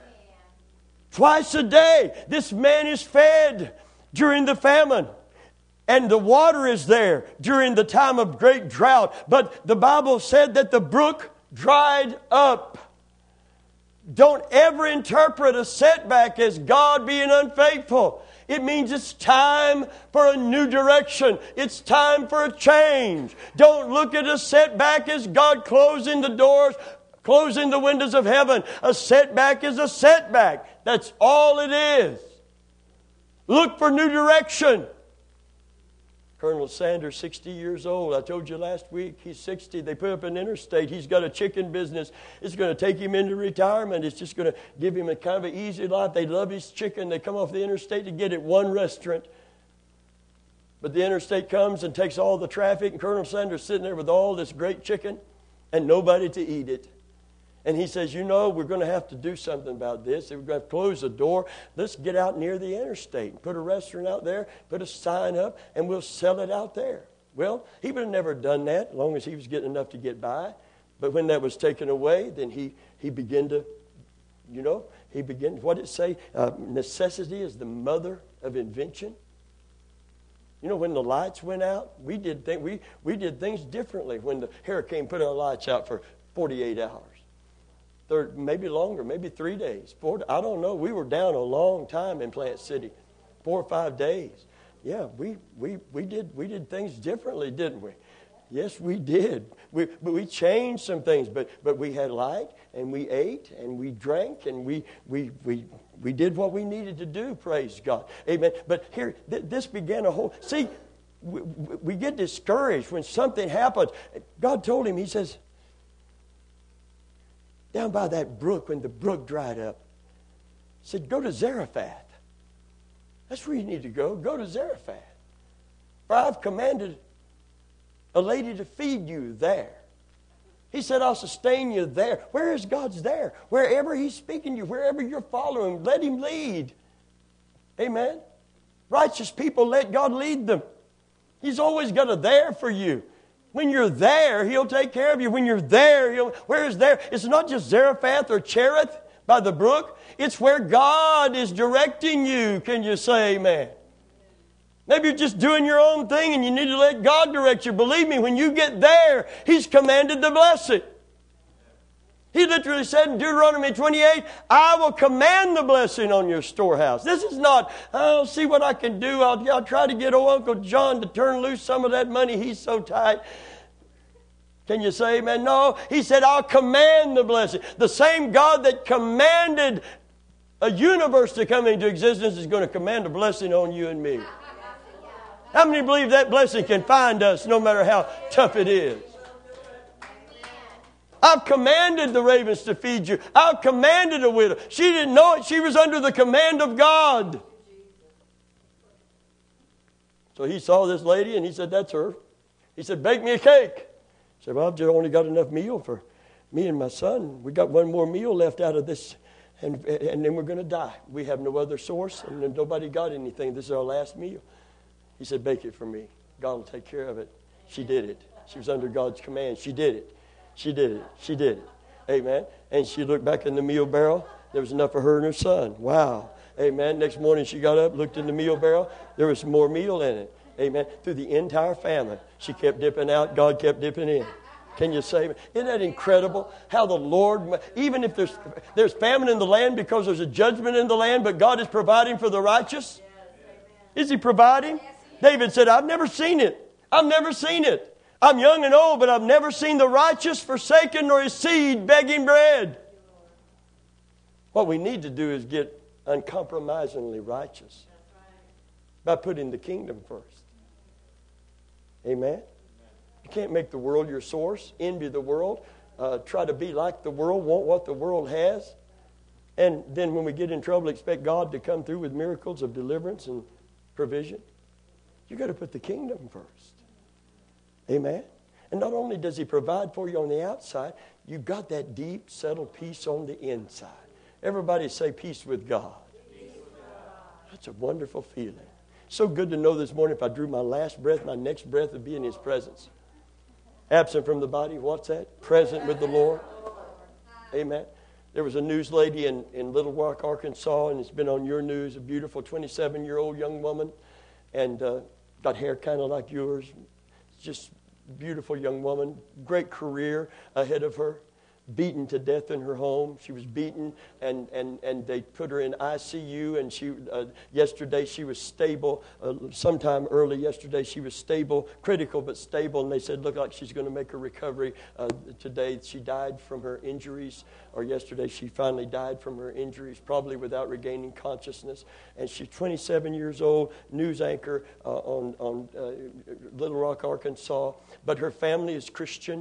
Twice a day, this man is fed during the famine. And the water is there during the time of great drought. But the Bible said that the brook dried up. Don't ever interpret a setback as God being unfaithful. It means it's time for a new direction. It's time for a change. Don't look at a setback as God closing the doors, closing the windows of heaven. A setback is a setback. That's all it is. Look for new direction. Colonel Sanders, sixty years old. I told you last week, he's sixty. They put up an interstate. He's got a chicken business. It's going to take him into retirement. It's just going to give him a kind of an easy life. They love his chicken. They come off the interstate to get at one restaurant. But the interstate comes and takes all the traffic, and Colonel Sanders sitting there with all this great chicken and nobody to eat it. And he says, you know, we're going to have to do something about this. We're going to close the door. Let's get out near the interstate and put a restaurant out there, put a sign up, and we'll sell it out there. Well, he would have never done that as long as he was getting enough to get by. But when that was taken away, then he, he began to, you know, he began, what did it say? Uh, necessity is the mother of invention. You know, when the lights went out, we did, th- we, we did things differently when the hurricane put our lights out for forty-eight hours. Third, maybe longer, maybe three days. Four, I don't know. We were down a long time in Plant City, four or five days. Yeah, we we we did we did things differently, didn't we? Yes, we did. We but we changed some things, but but we had light and we ate and we drank and we we we we did what we needed to do. Praise God, amen. But here, th- this began a whole. See, we, we get discouraged when something happens. God told him. He says, down by that brook, when the brook dried up, he said, go to Zarephath. That's where you need to go. Go to Zarephath. For I've commanded a lady to feed you there. He said, I'll sustain you there. Where is God's there? Wherever he's speaking to you, wherever you're following, let him lead. Amen. Righteous people, let God lead them. He's always got a there for you. When you're there, he'll take care of you. When you're there, he'll, where is there? It's not just Zarephath or Cherith by the brook. It's where God is directing you. Can you say amen? Maybe you're just doing your own thing and you need to let God direct you. Believe me, when you get there, he's commanded the blessing. He literally said in Deuteronomy twenty-eight, I will command the blessing on your storehouse. This is not, I'll see what I can do. I'll, I'll try to get old Uncle John to turn loose some of that money. He's so tight. Can you say amen? No. He said, I'll command the blessing. The same God that commanded a universe to come into existence is going to command a blessing on you and me. How many believe that blessing can find us no matter how tough it is? I've commanded the ravens to feed you. I've commanded a widow. She didn't know it. She was under the command of God. So he saw this lady and he said, that's her. He said, bake me a cake. He said, well, I've just only got enough meal for me and my son. We got one more meal left out of this, and, and then we're going to die. We have no other source, and nobody got anything. This is our last meal. He said, bake it for me. God will take care of it. She did it. She was under God's command. She did it. She did it. She did it. Amen. And she looked back in the meal barrel. There was enough for her and her son. Wow. Amen. Next morning she got up, looked in the meal barrel. There was more meal in it. Amen. Through the entire family. She kept dipping out. God kept dipping in. Can you say, isn't that incredible? How the Lord, even if there's there's famine in the land because there's a judgment in the land, but God is providing for the righteous. Is he providing? David said, I've never seen it. I've never seen it. I'm young and old, but I've never seen the righteous forsaken nor his seed begging bread. What we need to do is get uncompromisingly righteous by putting the kingdom first. Amen? You can't make the world your source, envy the world, uh, try to be like the world, want what the world has. And then when we get in trouble, expect God to come through with miracles of deliverance and provision. You've got to put the kingdom first. Amen? And not only does he provide for you on the outside, you've got that deep, settled peace on the inside. Everybody say peace with God. Peace with God. That's a wonderful feeling. So good to know this morning if I drew my last breath, my next breath would be in his presence. Absent from the body, what's that? Present with the Lord. Amen. There was a news lady in, in Little Rock, Arkansas, and it's been on your news, a beautiful twenty-seven-year-old young woman, and uh, got hair kind of like yours. Just beautiful young woman, great career ahead of her, beaten to death in her home. She was beaten, and, and, and they put her in I C U, and she uh, yesterday she was stable. Uh, sometime early yesterday she was stable, critical but stable, and they said, look like she's going to make a recovery. Uh, today she died from her injuries, or yesterday she finally died from her injuries, probably without regaining consciousness. And she's twenty-seven years old, news anchor uh, on, on uh, Little Rock, Arkansas. But her family is Christian.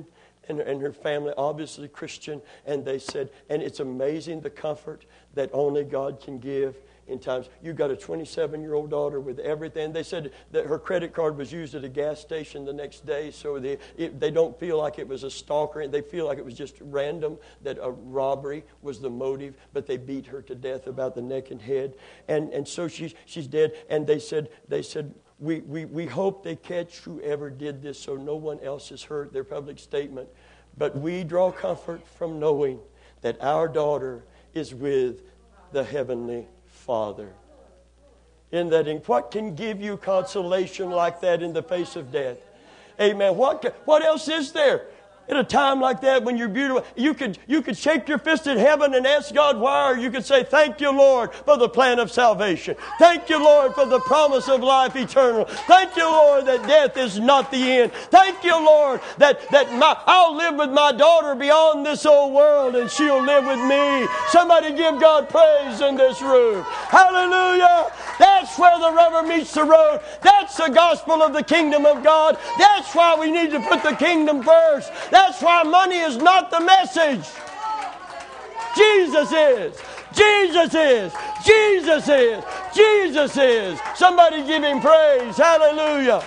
and, and her family, obviously Christian, and they said, and it's amazing the comfort that only God can give in times. You've got a twenty-seven-year-old daughter with everything. They said that her credit card was used at a gas station the next day, so they, it, they don't feel like it was a stalker. They feel like it was just random, that a robbery was the motive, but they beat her to death about the neck and head. And and so she's, she's dead. And they said, they said we, we, we hope they catch whoever did this so no one else is hurt, their public statement. But we draw comfort from knowing that our daughter is with the Heavenly Father. In that, what can give you consolation like that in the face of death? Amen. What what else is there? At a time like that, when you're beautiful, you could you could shake your fist at heaven and ask God why, or you could say, "Thank you, Lord, for the plan of salvation. Thank you, Lord, for the promise of life eternal. Thank you, Lord, that death is not the end. Thank you, Lord, that that my, I'll live with my daughter beyond this old world, and she'll live with me." Somebody give God praise in this room. Hallelujah! That's where the rubber meets the road. That's the gospel of the kingdom of God. That's why we need to put the kingdom first. That's why money is not the message. Jesus is. Jesus is. Jesus is. Jesus is. Somebody give Him praise. Hallelujah.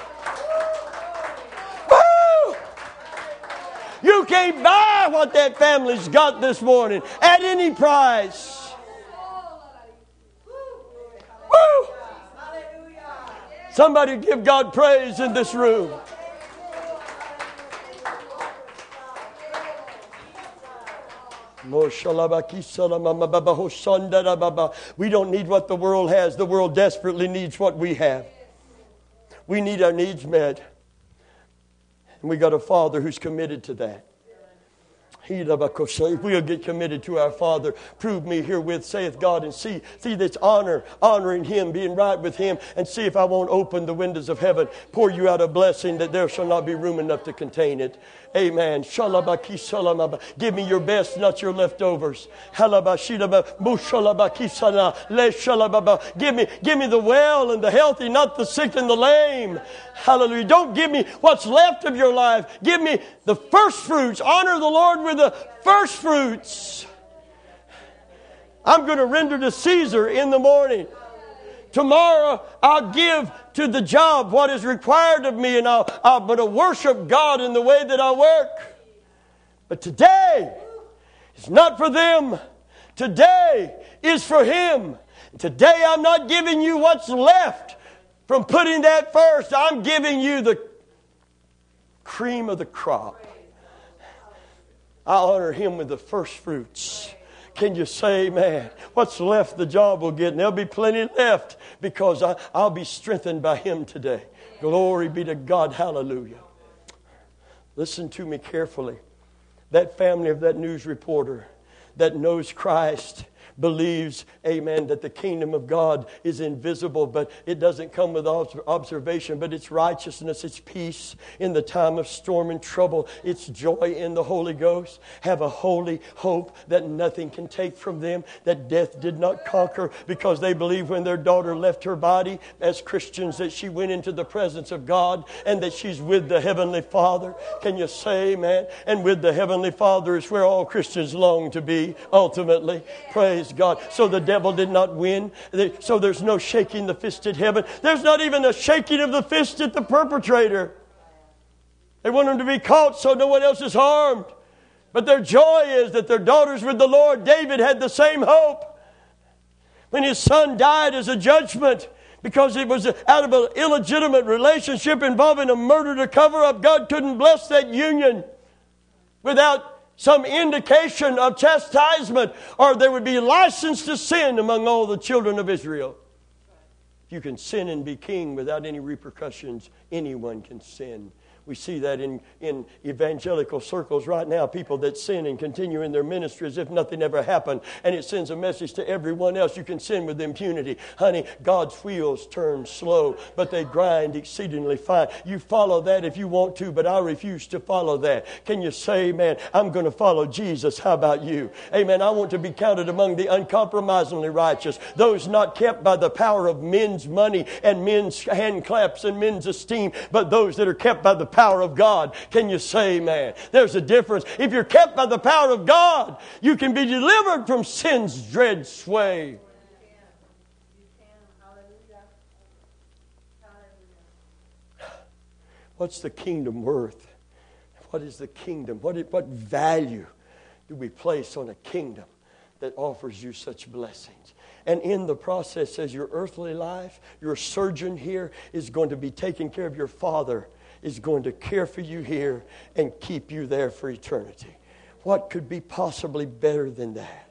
Woo! You can't buy what that family's got this morning at any price. Woo! Somebody give God praise in this room. We don't need what the world has. The world desperately needs what we have. We need our needs met. And we got a Father who's committed to that. If we'll get committed to our Father, prove me herewith, saith God, and see, see this honor, honoring Him, being right with Him, and see if I won't open the windows of heaven, pour you out a blessing that there shall not be room enough to contain it. Amen. Give me your best, not your leftovers. Give me, give me the well and the healthy, not the sick and the lame. Hallelujah. Don't give me what's left of your life. Give me the first fruits. Honor the Lord with the first fruits. I'm going to render to Caesar in the morning. Tomorrow I'll give to the job what is required of me, and I'll, I'm going to worship God in the way that I work. But today is not for them. Today is for Him. Today I'm not giving you what's left from putting that first. I'm giving you the cream of the crop. I honor Him with the first fruits. Can you say amen? What's left the job will get, and there'll be plenty left because I, I'll be strengthened by Him today. Glory be to God. Hallelujah. Listen to me carefully. That family of that news reporter that knows Christ believes, amen, that the kingdom of God is invisible, but it doesn't come with observation, but it's righteousness, it's peace in the time of storm and trouble, it's joy in the Holy Ghost. Have a holy hope that nothing can take from them, that death did not conquer, because they believe when their daughter left her body as Christians that she went into the presence of God and that she's with the Heavenly Father. Can you say amen? And with the Heavenly Father is where all Christians long to be ultimately. Praise God. So the devil did not win. So there's no shaking the fist at heaven. There's not even a shaking of the fist at the perpetrator. They want him to be caught so no one else is harmed. But their joy is that their daughter's with the Lord. David had the same hope. When his son died as a judgment because it was out of an illegitimate relationship involving a murder to cover up, God couldn't bless that union without some indication of chastisement, or there would be license to sin among all the children of Israel. You can sin and be king without any repercussions. Anyone can sin. We see that in, in evangelical circles right now, people that sin and continue in their ministry as if nothing ever happened. And it sends a message to everyone else. You can sin with impunity. Honey, God's wheels turn slow, but they grind exceedingly fine. You follow that if you want to, but I refuse to follow that. Can you say, man, I'm going to follow Jesus. How about you? Amen. I want to be counted among the uncompromisingly righteous, those not kept by the power of men's money and men's hand claps and men's esteem, but those that are kept by the power of God. Can you say amen? There's a difference. If you're kept by the power of God, you can be delivered from sin's dread sway. What's the kingdom worth? What is the kingdom? What, what value do we place on a kingdom that offers you such blessings? And in the process, as your earthly life, your surgeon here is going to be taking care of your Father, is going to care for you here and keep you there for eternity. What could be possibly better than that?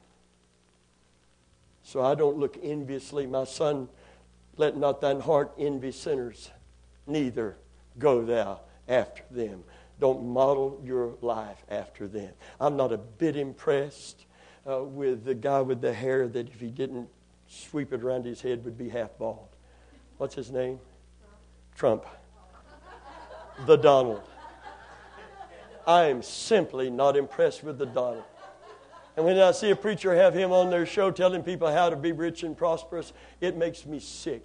So I don't look enviously. My son, let not thine heart envy sinners, neither go thou after them. Don't model your life after them. I'm not a bit impressed uh, with the guy with the hair that if he didn't sweep it around his head would be half bald. What's his name? Trump. The Donald. I am simply not impressed with the Donald. And when I see a preacher have him on their show telling people how to be rich and prosperous, it makes me sick.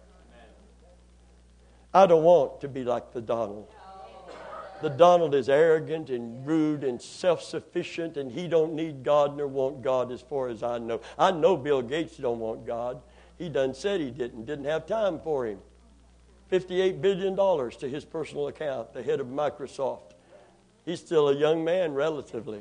I don't want to be like the Donald. The Donald is arrogant and rude and self-sufficient, and he don't need God nor want God as far as I know. I know Bill Gates don't want God. He done said he didn't. Didn't have time for him. fifty-eight billion dollars to his personal account, the head of Microsoft. He's still a young man relatively.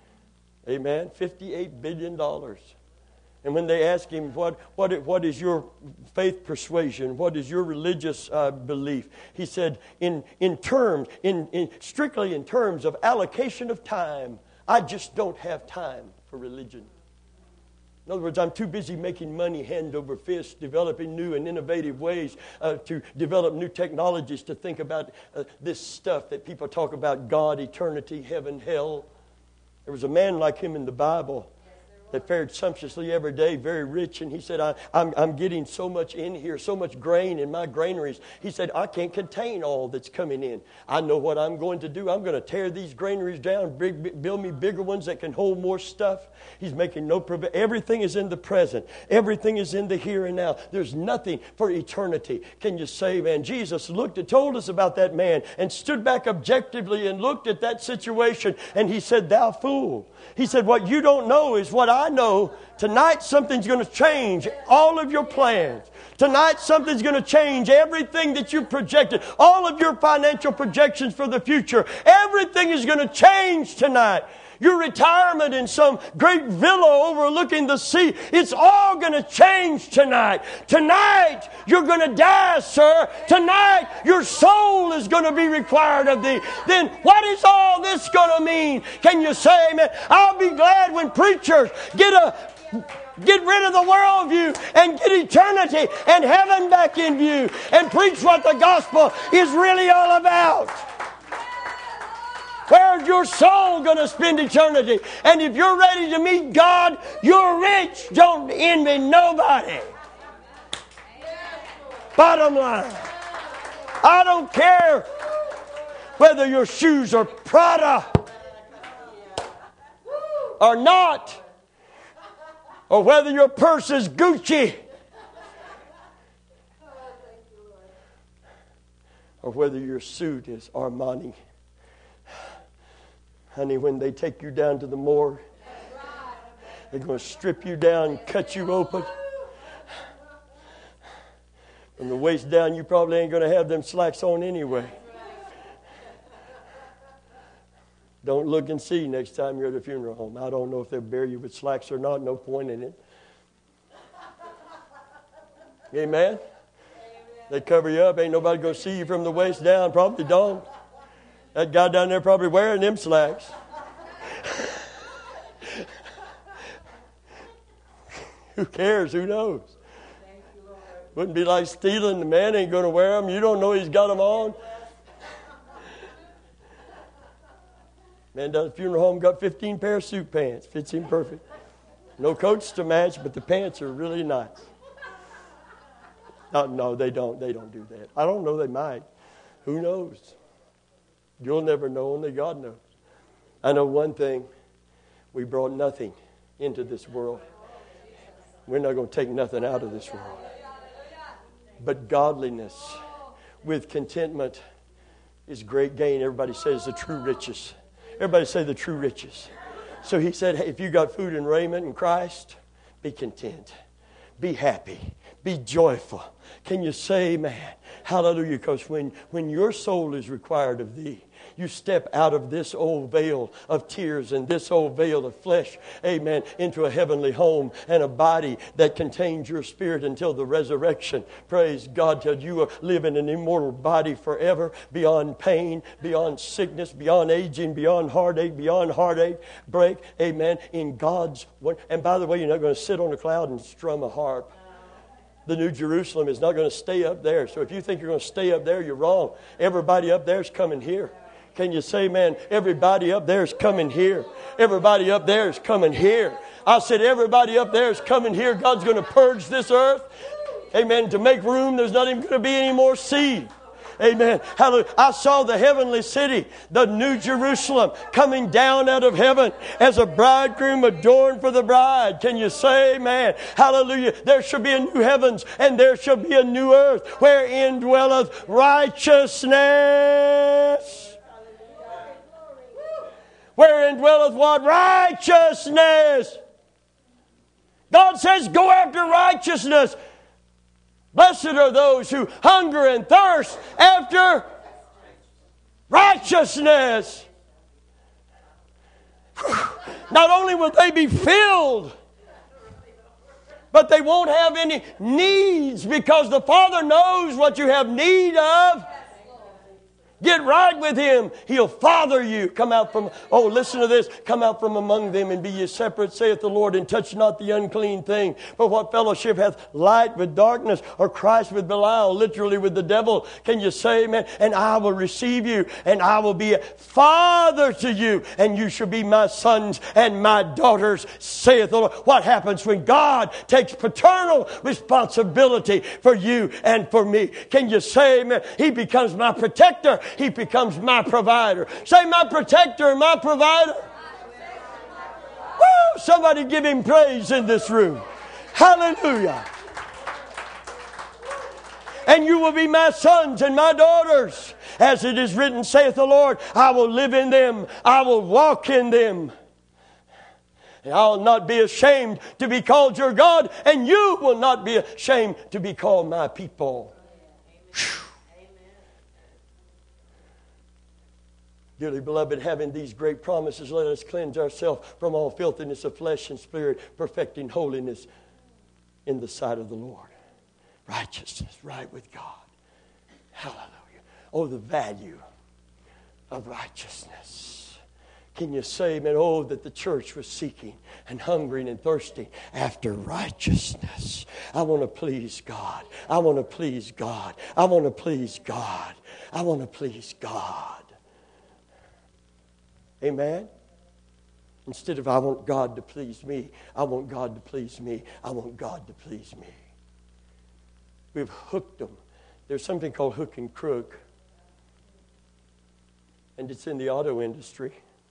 Amen? fifty-eight billion dollars. And when they ask him, what, what, what is your faith persuasion? What is your religious uh, belief? He said, in, in terms, in, in, strictly in terms of allocation of time, I just don't have time for religion. In other words, I'm too busy making money hand over fist, developing new and innovative ways uh, to develop new technologies to think about uh, this stuff that people talk about, God, eternity, heaven, hell. There was a man like him in the Bible that fared sumptuously every day, very rich. And he said, I, I'm, I'm getting so much in here, so much grain in my granaries. He said, I can't contain all that's coming in. I know what I'm going to do. I'm going to tear these granaries down, big, build me bigger ones that can hold more stuff. He's making no provision. Everything is in the present. Everything is in the here and now. There's nothing for eternity. Can you say, man? Jesus looked and told us about that man and stood back objectively and looked at that situation. And he said, thou fool. He said, what you don't know is what I know. Tonight something's going to change all of your plans. Tonight something's going to change everything that you projected. All of your financial projections for the future. Everything is going to change tonight. Your retirement in some great villa overlooking the sea. It's all going to change tonight. Tonight, you're going to die, sir. Tonight, your soul is going to be required of thee. Then what is all this going to mean? Can you say amen? I'll be glad when preachers get a Get rid of the worldview and get eternity and heaven back in view and preach what the gospel is really all about. Where's your soul going to spend eternity? And if you're ready to meet God, you're rich. Don't envy nobody. Bottom line, I don't care whether your shoes are Prada or not, or whether your purse is Gucci, or whether your suit is Armani. Honey, when they take you down to the morgue, they're going to strip you down, cut you open. From the waist down, you probably ain't going to have them slacks on anyway. Don't look and see next time you're at a funeral home. I don't know if they'll bury you with slacks or not. No point in it. Amen? They cover you up. Ain't nobody going to see you from the waist down. Probably don't. That guy down there probably wearing them slacks. Who cares? Who knows? Wouldn't be like stealing. The man ain't going to wear them. You don't know he's got them on. Man down at the funeral home got fifteen pair of suit pants. Fits him perfect. No coats to match, but the pants are really nice. No, no, they don't. They don't do that. I don't know. They might. Who knows? You'll never know. Only God knows. I know one thing. We brought nothing into this world. We're not going to take nothing out of this world. But godliness with contentment is great gain. Everybody says the true riches. Everybody say the true riches. So he said, hey, if you got food and raiment in Christ, be content. Be happy. Be joyful. Can you say amen? Hallelujah. Because when, when your soul is required of thee, you step out of this old veil of tears and this old veil of flesh, amen, into a heavenly home and a body that contains your spirit until the resurrection. Praise God, till you are living an immortal body forever, beyond pain, beyond sickness, beyond aging, beyond heartache, beyond heartache, break, amen, in God's word. And by the way, you're not going to sit on a cloud and strum a harp. The New Jerusalem is not going to stay up there. So if you think you're going to stay up there, you're wrong. Everybody up there is coming here. Can you say, man, everybody up there is coming here. Everybody up there is coming here. I said, everybody up there is coming here. God's going to purge this earth. Amen. To make room, there's not even going to be any more seed. Amen. Hallelujah. I saw the heavenly city, the New Jerusalem, coming down out of heaven as a bridegroom adorned for the bride. Can you say amen? Hallelujah. There shall be a new heavens and there shall be a new earth wherein dwelleth righteousness. Wherein dwelleth what? Righteousness. God says, go after righteousness. Blessed are those who hunger and thirst after righteousness. Not only will they be filled, but they won't have any needs because the Father knows what you have need of. Get right with Him. He'll father you. Come out from, oh, listen to this. Come out from among them and be ye separate, saith the Lord, and touch not the unclean thing. For what fellowship hath light with darkness, or Christ with Belial, literally with the devil? Can you say amen? And I will receive you, and I will be a father to you, and you shall be my sons and my daughters, saith the Lord. What happens when God takes paternal responsibility for you and for me? Can you say amen? He becomes my protector. He becomes my provider. Say, my protector, my provider. Woo! Somebody give Him praise in this room. Hallelujah. And you will be my sons and my daughters. As it is written, saith the Lord, I will live in them. I will walk in them. And I'll not be ashamed to be called your God. And you will not be ashamed to be called my people. Whew. Dearly beloved, having these great promises, let us cleanse ourselves from all filthiness of flesh and spirit, perfecting holiness in the sight of the Lord. Righteousness, right with God. Hallelujah. Oh, the value of righteousness. Can you say, man, oh, that the church was seeking and hungering and thirsting after righteousness. I want to please God. I want to please God. I want to please God. I want to please God. Amen? Instead of I want God to please me, I want God to please me. I want God to please me. We've hooked them. There's something called hook and crook. And it's in the auto industry.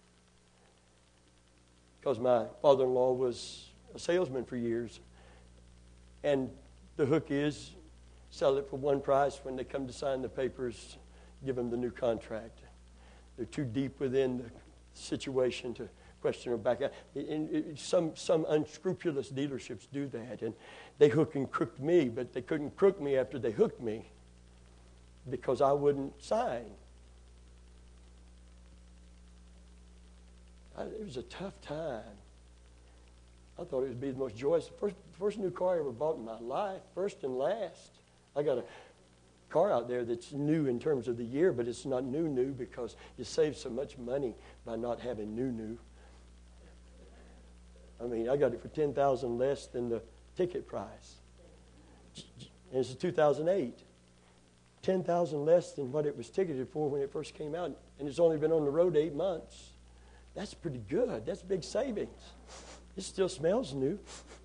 Because my father-in-law was a salesman for years. And the hook is sell it for one price. When they come to sign the papers, give them the new contract. They're too deep within the situation to question or back out. And it, some some unscrupulous dealerships do that, and they hook and crooked me, but they couldn't crook me after they hooked me because I wouldn't sign. I, it was a tough time. I thought it would be the most joyous. First, first new car I ever bought in my life, first and last. I got a car out there that's new in terms of the year, but it's not new new because you save so much money by not having new new. I mean, I got it for ten thousand dollars less than the ticket price. And it's a two thousand eight. ten thousand dollars less than what it was ticketed for when it first came out, and it's only been on the road eight months. That's pretty good. That's big savings. It still smells new.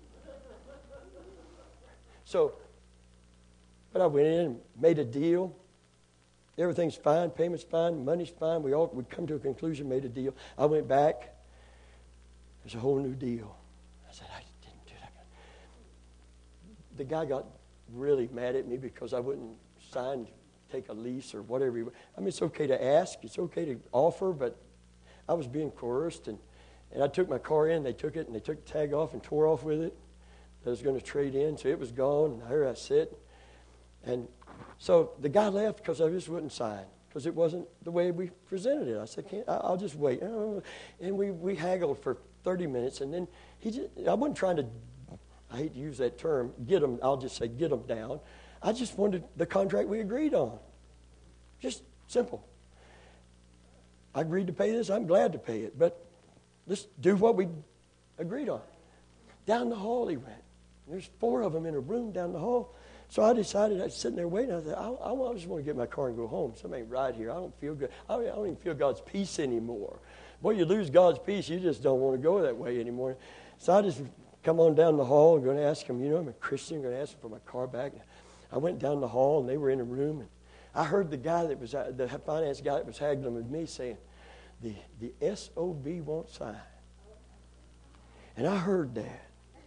So, but I went in and made a deal. Everything's fine. Payment's fine. Money's fine. We all would come to a conclusion, made a deal. I went back. There's a whole new deal. I said, I didn't do that. The guy got really mad at me because I wouldn't sign take a lease or whatever. You, I mean, it's okay to ask. It's okay to offer, but I was being coerced. And, and I took my car in. They took it, and they took the tag off and tore off with it. I was going to trade in, so it was gone. And here I sit. And so the guy left because I just wouldn't sign, because it wasn't the way we presented it. I said, Can't, I'll just wait. And we, we haggled for thirty minutes, and then he just, I wasn't trying to, I hate to use that term, get them, I'll just say get them down. I just wanted the contract we agreed on. Just simple. I agreed to pay this, I'm glad to pay it, but let's do what we agreed on. Down the hall he went. There's four of them in a room down the hall. So I decided, I was sitting there waiting. I said, I, I just want to get my car and go home. Something ain't right here. I don't feel good. I don't, I don't even feel God's peace anymore. Boy, you lose God's peace, you just don't want to go that way anymore. So I just come on down the hall. I'm going to ask them, you know, I'm a Christian. I'm going to ask them for my car back. I went down the hall, and they were in a room. And I heard the guy that was, the finance guy that was haggling with me saying, the, the S O B won't sign. And I heard that.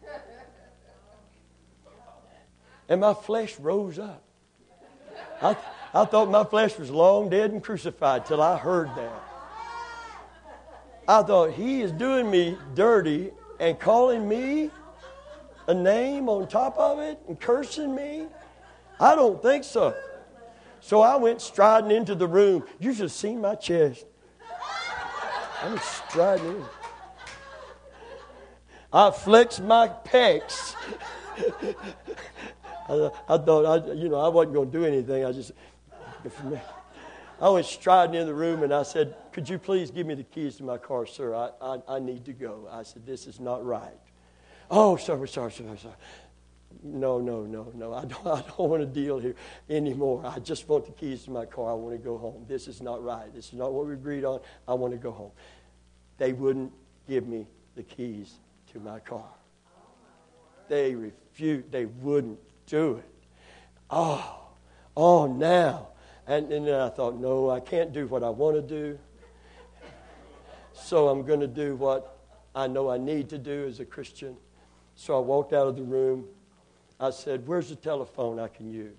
And my flesh rose up. I, I thought my flesh was long dead and crucified till I heard that. I thought, he is doing me dirty and calling me a name on top of it and cursing me? I don't think so. So I went striding into the room. You should have seen my chest. I was striding in. I flexed my pecs. I, I thought, I, you know, I wasn't going to do anything. I just, I went striding in the room and I said, could you please give me the keys to my car, sir? I, I, I need to go. I said, this is not right. Oh, sorry, sorry, sorry, sorry. No, no, no, no. I don't, I don't want to deal here anymore. I just want the keys to my car. I want to go home. This is not right. This is not what we agreed on. I want to go home. They wouldn't give me the keys to my car. They refused. They wouldn't do it. Oh, oh, now. And, and then I thought, no, I can't do what I want to do. So I'm going to do what I know I need to do as a Christian. So I walked out of the room. I said, where's the telephone I can use?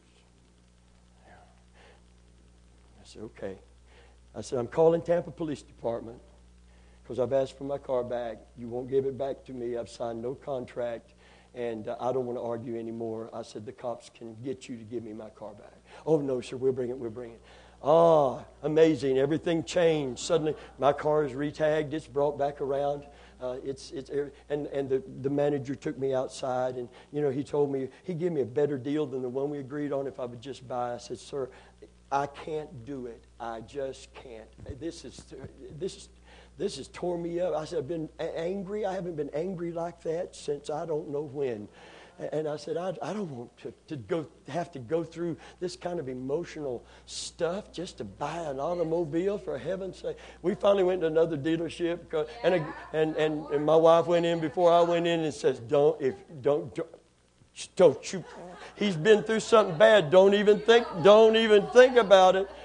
I said, okay. I said, I'm calling Tampa Police Department because I've asked for my car back. You won't give it back to me. I've signed no contract. And uh, I don't want to argue anymore. I said, the cops can get you to give me my car back. Oh, no, sir, we'll bring it, we'll bring it. Ah, amazing. Everything changed. Suddenly, my car is retagged. It's brought back around. Uh, it's it's and and the, the manager took me outside, and you know he told me he gave me a better deal than the one we agreed on if I would just buy. I said, sir, I can't do it. I just can't. This is this is. This has tore me up. I said, I've been angry. I haven't been angry like that since I don't know when. And I said, I, I don't want to, to go have to go through this kind of emotional stuff just to buy an automobile, for heaven's sake. We finally went to another dealership, because, and, a, and and and my wife went in before I went in and says, don't if don't don't, don't you. He's been through something bad. Don't even think. Don't even think about it.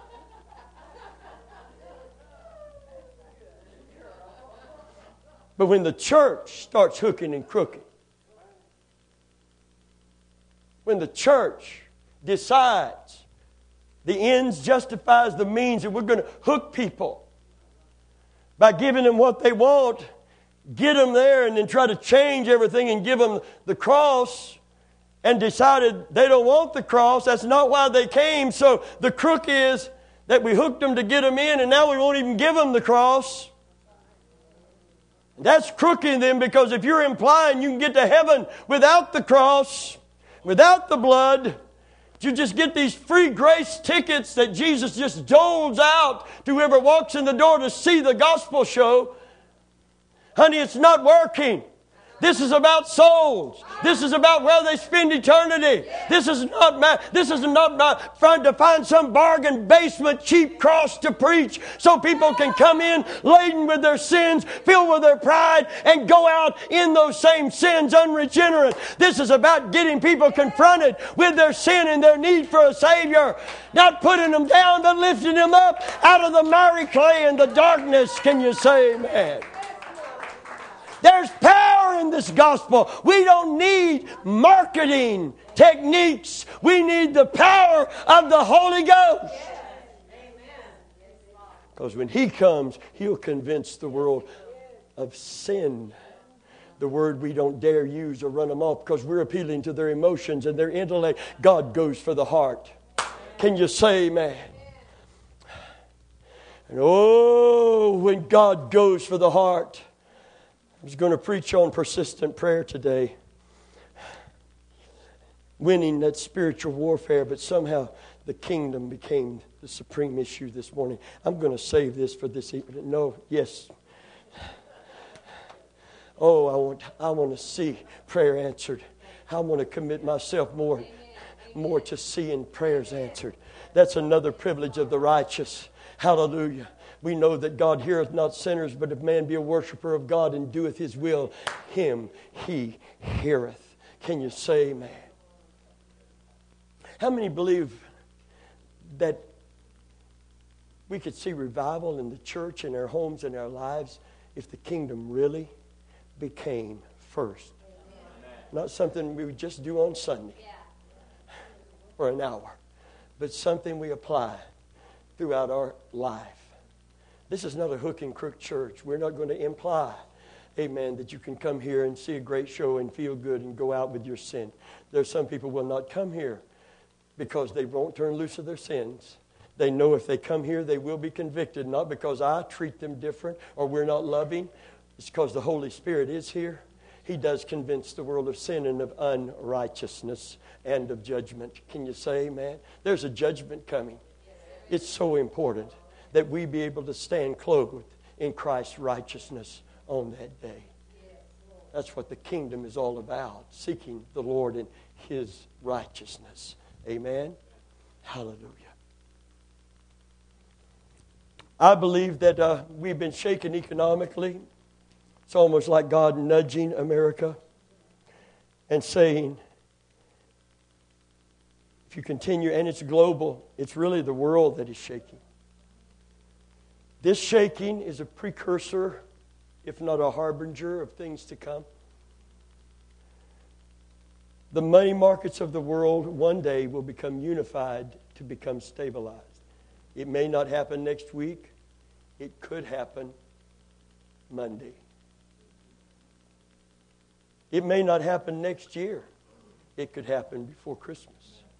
But when the church starts hooking and crooking, when the church decides the ends justifies the means, and we're going to hook people by giving them what they want, get them there, and then try to change everything and give them the cross, and decided they don't want the cross, that's not why they came. So the crook is that we hooked them to get them in, and now we won't even give them the cross. That's crooking them, because if you're implying you can get to heaven without the cross, without the blood, you just get these free grace tickets that Jesus just doles out to whoever walks in the door to see the gospel show. Honey, it's not working. This is about souls. This is about where they spend eternity. This is not ma- this is not ma- trying to find some bargain basement cheap cross to preach so people can come in laden with their sins, filled with their pride, and go out in those same sins unregenerate. This is about getting people confronted with their sin and their need for a Savior. Not putting them down, but lifting them up out of the miry clay and the darkness. Can you say amen? There's power sharing this gospel. We don't need marketing techniques. We need the power of the Holy Ghost. Because when He comes, He'll convince the world of sin. The word we don't dare use or run them off because we're appealing to their emotions and their intellect. God goes for the heart. Can you say amen? And oh, when God goes for the heart. I was going to preach on persistent prayer today. Winning that spiritual warfare, but somehow the kingdom became the supreme issue this morning. I'm going to save this for this evening. No, yes. Oh, I want I want to see prayer answered. I want to commit myself more, more to seeing prayers answered. That's another privilege of the righteous. Hallelujah. We know that God heareth not sinners, but if man be a worshiper of God and doeth His will, him He heareth. Can you say amen? How many believe that we could see revival in the church, in our homes, in our lives, if the kingdom really became first? Amen. Not something we would just do on Sunday for an hour, but something we apply throughout our life. This is not a hook and crook church. We're not going to imply, amen, that you can come here and see a great show and feel good and go out with your sin. There's some people will not come here because they won't turn loose of their sins. They know if they come here, they will be convicted, not because I treat them different or we're not loving. It's because the Holy Spirit is here. He does convince the world of sin and of unrighteousness and of judgment. Can you say amen? There's a judgment coming. It's so important that we be able to stand clothed in Christ's righteousness on that day. That's what the kingdom is all about, seeking the Lord in His righteousness. Amen? Hallelujah. I believe that uh, we've been shaken economically. It's almost like God nudging America and saying, if you continue, and it's global, it's really the world that is shaking. This shaking is a precursor, if not a harbinger, of things to come. The money markets of the world one day will become unified to become stabilized. It may not happen next week. It could happen Monday. It may not happen next year. It could happen before Christmas.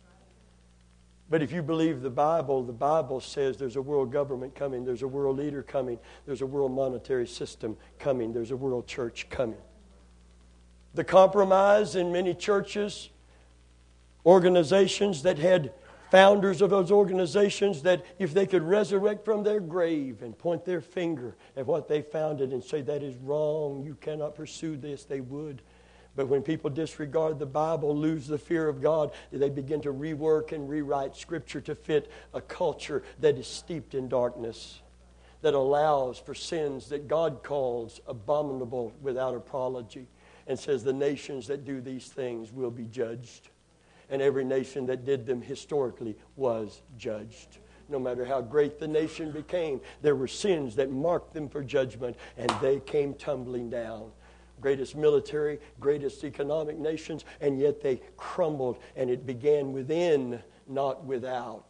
But if you believe the Bible, the Bible says there's a world government coming, there's a world leader coming, there's a world monetary system coming, there's a world church coming. The compromise in many churches, organizations that had founders of those organizations that if they could resurrect from their grave and point their finger at what they founded and say that is wrong, you cannot pursue this, they would. But when people disregard the Bible, lose the fear of God, they begin to rework and rewrite Scripture to fit a culture that is steeped in darkness, that allows for sins that God calls abominable without apology, and says the nations that do these things will be judged. And every nation that did them historically was judged. No matter how great the nation became, there were sins that marked them for judgment, and they came tumbling down. Greatest military, greatest economic nations, and yet they crumbled, and it began within, not without.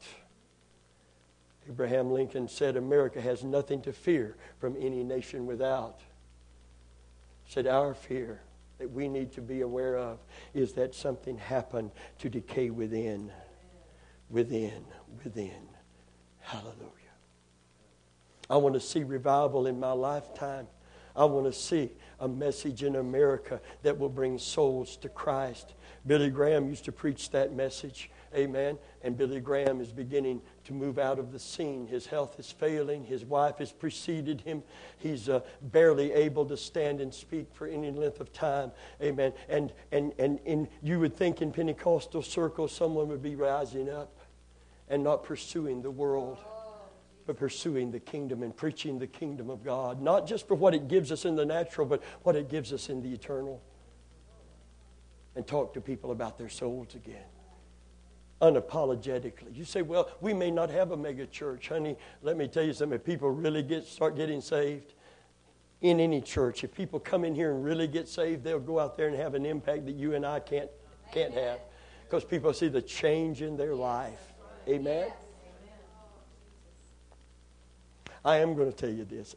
Abraham Lincoln said, America has nothing to fear from any nation without. He said, our fear that we need to be aware of is that something happened to decay within, within, within. Hallelujah. I want to see revival in my lifetime. I want to see a message in America that will bring souls to Christ. Billy Graham used to preach that message. Amen. And Billy Graham is beginning to move out of the scene. His health is failing. His wife has preceded him. He's uh, barely able to stand and speak for any length of time. Amen. And, and, and, and you would think in Pentecostal circles someone would be rising up and not pursuing the world, but pursuing the kingdom and preaching the kingdom of God. Not just for what it gives us in the natural, but what it gives us in the eternal. And talk to people about their souls again. Unapologetically. You say, well, we may not have a mega church. Honey, let me tell you something. If people really get start getting saved, in any church. If people come in here and really get saved, they'll go out there and have an impact that you and I can't can't have. Because people see the change in their life. Amen? I am going to tell you this.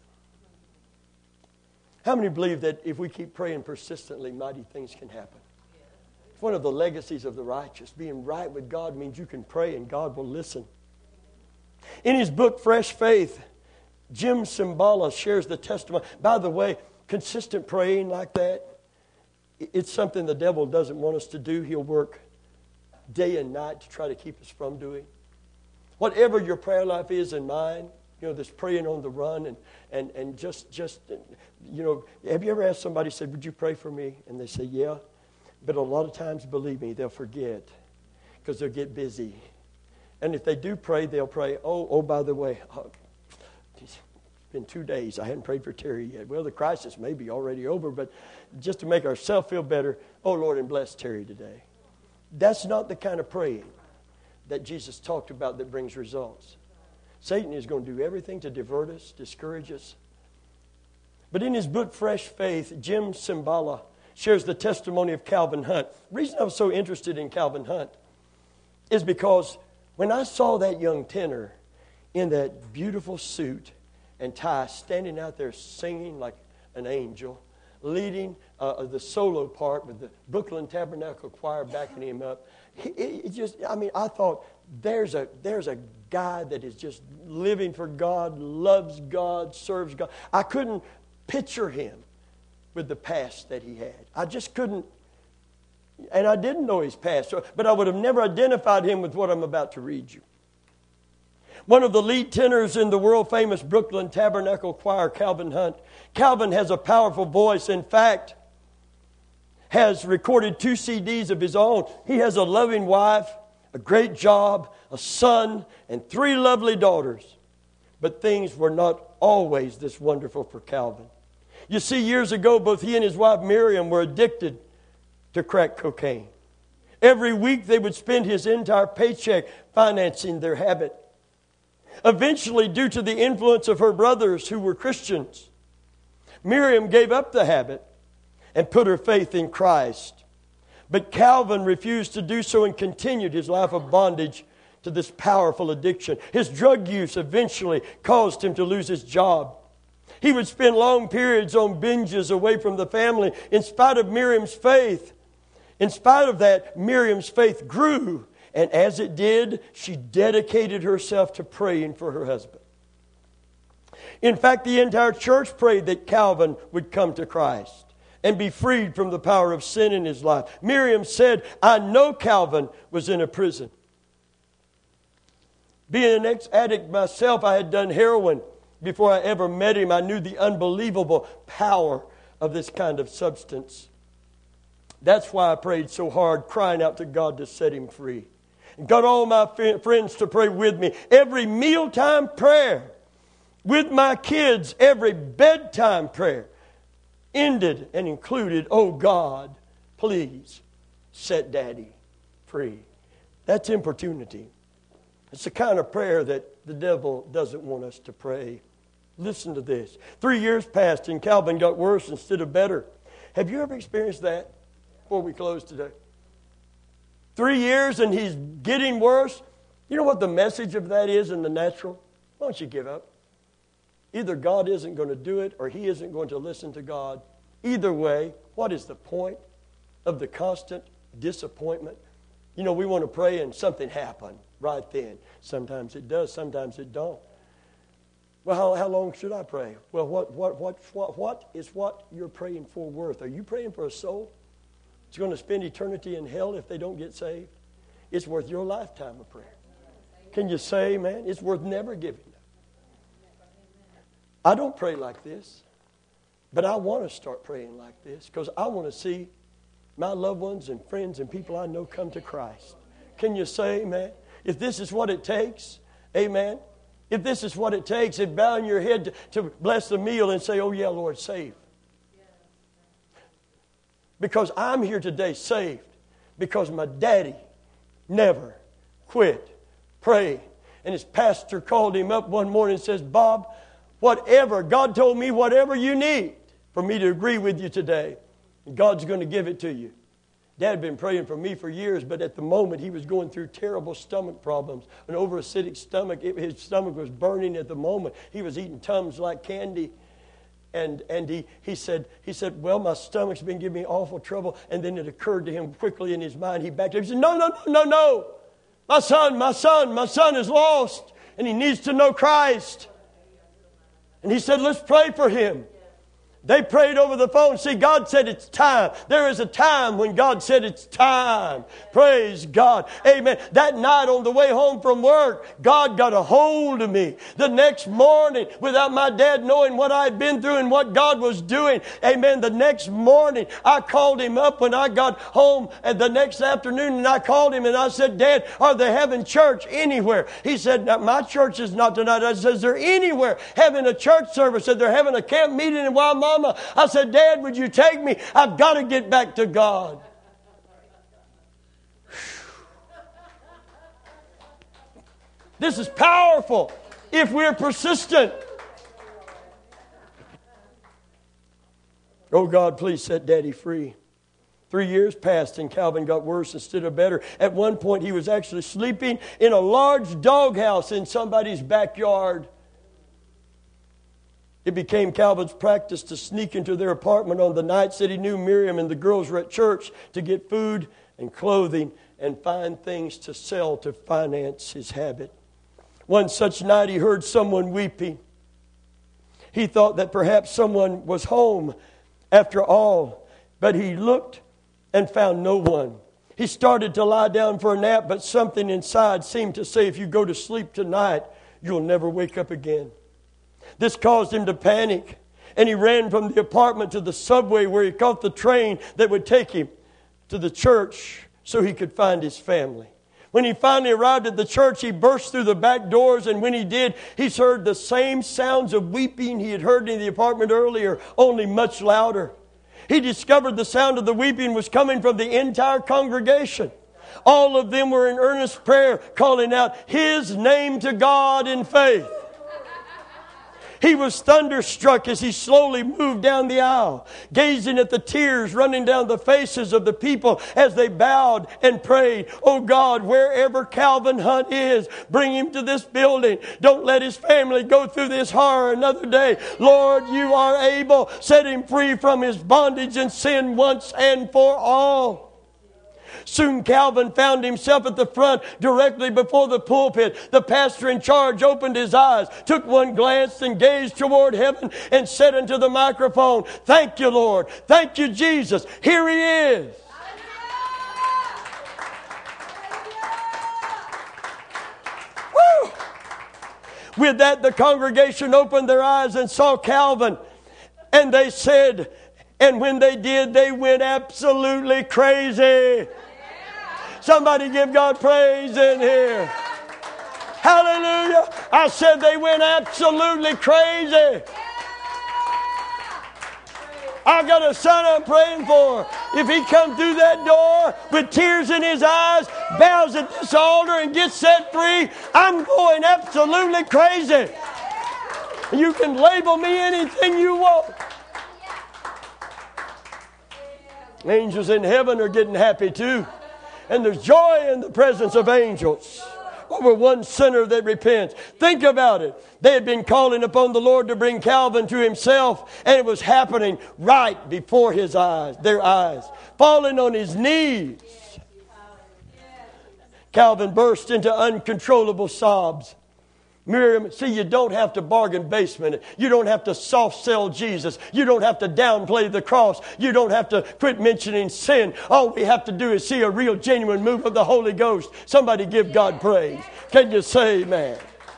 How many believe that if we keep praying persistently, mighty things can happen? It's one of the legacies of the righteous. Being right with God means you can pray and God will listen. In his book, Fresh Faith, Jim Cymbala shares the testimony. By the way, consistent praying like that, it's something the devil doesn't want us to do. He'll work day and night to try to keep us from doing. Whatever your prayer life is and mine, you know, this praying on the run and, and, and just, just, you know, have you ever asked somebody, said, would you pray for me? And they say, yeah. But a lot of times, believe me, they'll forget because they'll get busy. And if they do pray, they'll pray, oh, oh, by the way, oh, it's been two days. I hadn't prayed for Terry yet. Well, the crisis may be already over, but just to make ourselves feel better, oh, Lord, and bless Terry today. That's not the kind of praying that Jesus talked about that brings results. Satan is going to do everything to divert us, discourage us. But in his book, Fresh Faith, Jim Cymbala shares the testimony of Calvin Hunt. The reason I was so interested in Calvin Hunt is because when I saw that young tenor in that beautiful suit and tie standing out there singing like an angel, leading uh, the solo part with the Brooklyn Tabernacle Choir backing him up, it, it just, I mean, I thought, there's a, there's a guy that is just living for God, loves God, serves God. I couldn't picture him with the past that he had. I just couldn't, and I didn't know his past, but I would have never identified him with what I'm about to read you. One of the lead tenors in the world-famous Brooklyn Tabernacle Choir, Calvin Hunt. Calvin has a powerful voice. In fact, has recorded two C Ds of his own. He has a loving wife, a great job, a son, and three lovely daughters. But things were not always this wonderful for Calvin. You see, years ago, both he and his wife Miriam were addicted to crack cocaine. Every week they would spend his entire paycheck financing their habit. Eventually, due to the influence of her brothers who were Christians, Miriam gave up the habit and put her faith in Christ. But Calvin refused to do so and continued his life of bondage to this powerful addiction. His drug use eventually caused him to lose his job. He would spend long periods on binges away from the family in spite of Miriam's faith. In spite of that, Miriam's faith grew. And as it did, she dedicated herself to praying for her husband. In fact, the entire church prayed that Calvin would come to Christ and be freed from the power of sin in his life. Miriam said, I know Calvin was in a prison. Being an ex-addict myself, I had done heroin. Before I ever met him, I knew the unbelievable power of this kind of substance. That's why I prayed so hard, crying out to God to set him free. And got all my friends to pray with me. Every mealtime prayer with my kids, every bedtime prayer ended and included, oh God, please set Daddy free. That's importunity. It's the kind of prayer that the devil doesn't want us to pray. Listen to this. Three years passed and Calvin got worse instead of better. Have you ever experienced that? Before we close today. Three years and he's getting worse. You know what the message of that is in the natural? Why don't you give up? Either God isn't going to do it or he isn't going to listen to God. Either way, what is the point of the constant disappointment? You know, we want to pray and something happen right then. Sometimes it does, sometimes it don't. Well, how, how long should I pray? Well, what, what, what, what, what is what you're praying for worth? Are you praying for a soul that's going to spend eternity in hell if they don't get saved? It's worth your lifetime of prayer. Can you say, man, it's worth never giving up? I don't pray like this, but I want to start praying like this because I want to see my loved ones and friends and people I know come to Christ. Can you say, amen? If this is what it takes, amen? If this is what it takes, if bowing your head to, to bless the meal and say, oh yeah, Lord, save. Because I'm here today saved because my daddy never quit praying. And his pastor called him up one morning and says, Bob, Whatever. God told me whatever you need for me to agree with you today, God's going to give it to you. Dad had been praying for me for years, but at the moment he was going through terrible stomach problems. An overacidic stomach. His stomach was burning at the moment. He was eating Tums like candy. And and he, he said, he said, well, my stomach's been giving me awful trouble. And then it occurred to him quickly in his mind. He backed up. He said, no, no, no, no, no. My son, my son, my son is lost. And he needs to know Christ. And he said, let's pray for him. They prayed over the phone. See, God said it's time. There is a time when God said it's time. Praise God. Amen. That night on the way home from work, God got a hold of me. The next morning, without my dad knowing what I'd been through and what God was doing, amen, the next morning, I called him up when I got home and the next afternoon, and I called him and I said, Dad, are they having church anywhere? He said, my church is not tonight. I said, is there anywhere having a church service? Said they're having a camp meeting in Wild Mama. I said, Dad, would you take me? I've got to get back to God. This is powerful if we're persistent. Oh, God, please set Daddy free. Three years passed and Calvin got worse instead of better. At one point, he was actually sleeping in a large doghouse in somebody's backyard. It became Calvin's practice to sneak into their apartment on the nights that he knew Miriam and the girls were at church to get food and clothing and find things to sell to finance his habit. One such night he heard someone weeping. He thought that perhaps someone was home after all, but he looked and found no one. He started to lie down for a nap, but something inside seemed to say, if you go to sleep tonight, you'll never wake up again. This caused him to panic, and he ran from the apartment to the subway where he caught the train that would take him to the church so he could find his family. When he finally arrived at the church, he burst through the back doors, and when he did, he heard the same sounds of weeping he had heard in the apartment earlier, only much louder. He discovered the sound of the weeping was coming from the entire congregation. All of them were in earnest prayer, calling out his name to God in faith. He was thunderstruck as he slowly moved down the aisle, gazing at the tears running down the faces of the people as they bowed and prayed. Oh God, wherever Calvin Hunt is, bring him to this building. Don't let his family go through this horror another day. Lord, you are able. Set him free from his bondage and sin once and for all. Soon Calvin found himself at the front directly before the pulpit. The pastor in charge opened his eyes, took one glance and gazed toward heaven and said unto the microphone, thank you, Lord. Thank you, Jesus. Here he is. Woo! With that, the congregation opened their eyes and saw Calvin. And they said, and when they did, they went absolutely crazy. Somebody give God praise in here. Hallelujah. I said they went absolutely crazy. I got a son I'm praying for. If he comes through that door with tears in his eyes, bows at this altar and gets set free, I'm going absolutely crazy. You can label me anything you want. Angels in heaven are getting happy too. And there's joy in the presence of angels over one sinner that repents. Think about it. They had been calling upon the Lord to bring Calvin to himself, and it was happening right before his eyes, their eyes, falling on his knees. Calvin burst into uncontrollable sobs. Miriam, see, you don't have to bargain basement. You don't have to soft sell Jesus. You don't have to downplay the cross. You don't have to quit mentioning sin. All we have to do is see a real, genuine move of the Holy Ghost. Somebody give God praise. Can you say amen?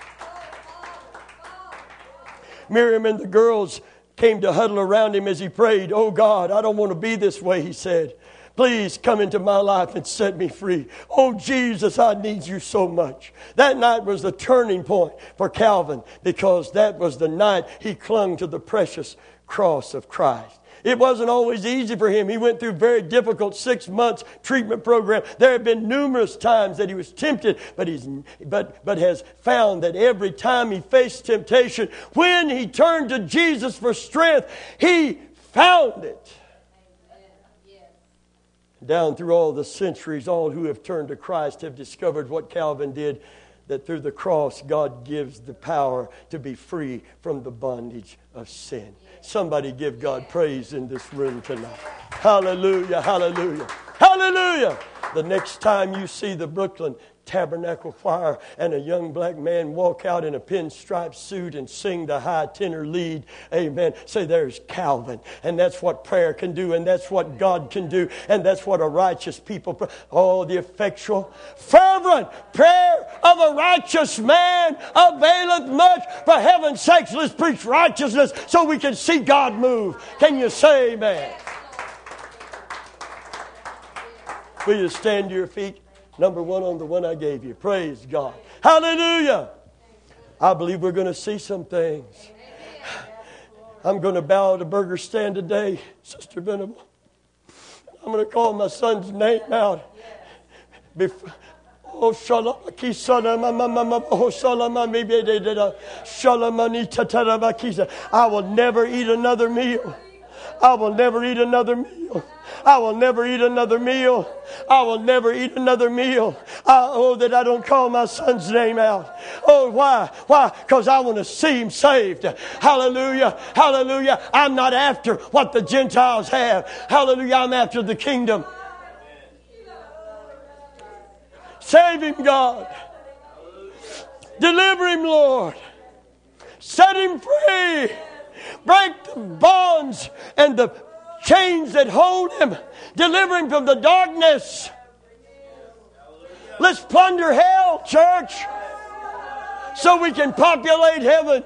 Miriam and the girls came to huddle around him as he prayed. Oh God, I don't want to be this way, he said. Please come into my life and set me free. Oh, Jesus, I need you so much. That night was the turning point for Calvin because that was the night he clung to the precious cross of Christ. It wasn't always easy for him. He went through a very difficult six months treatment program. There have been numerous times that he was tempted, but he's but but has found that every time he faced temptation, when he turned to Jesus for strength, he found it. Down through all the centuries, all who have turned to Christ have discovered what Calvin did, that through the cross, God gives the power to be free from the bondage of sin. Somebody give God praise in this room tonight. Hallelujah, hallelujah, hallelujah. The next time you see the Brooklyn Tabernacle Choir and a young black man walk out in a pinstripe suit and sing the high tenor lead, amen, say there's Calvin. And that's what prayer can do, and that's what God can do, and that's what a righteous people pray. Oh, the effectual fervent prayer of a righteous man availeth much. For heaven's sakes, let's preach righteousness so we can see God move. Can you say amen? Will you stand to your feet? Number one on the one I gave you. Praise God. Hallelujah. I believe we're going to see some things. I'm going to bow at a burger stand today, Sister Venable. I'm going to call my son's name out. Before, oh, Shalamaki Salama, oh, Salama, Shalamani, I will never eat another meal. I will never eat another meal. I will never eat another meal. I will never eat another meal. I, oh, that I don't call my son's name out. Oh, why? Why? Because I want to see him saved. Hallelujah. Hallelujah. I'm not after what the Gentiles have. Hallelujah. I'm after the kingdom. Save him, God. Deliver him, Lord. Set him free. Break the bonds and the chains that hold him. Deliver him from the darkness. Let's plunder hell, church, so we can populate heaven.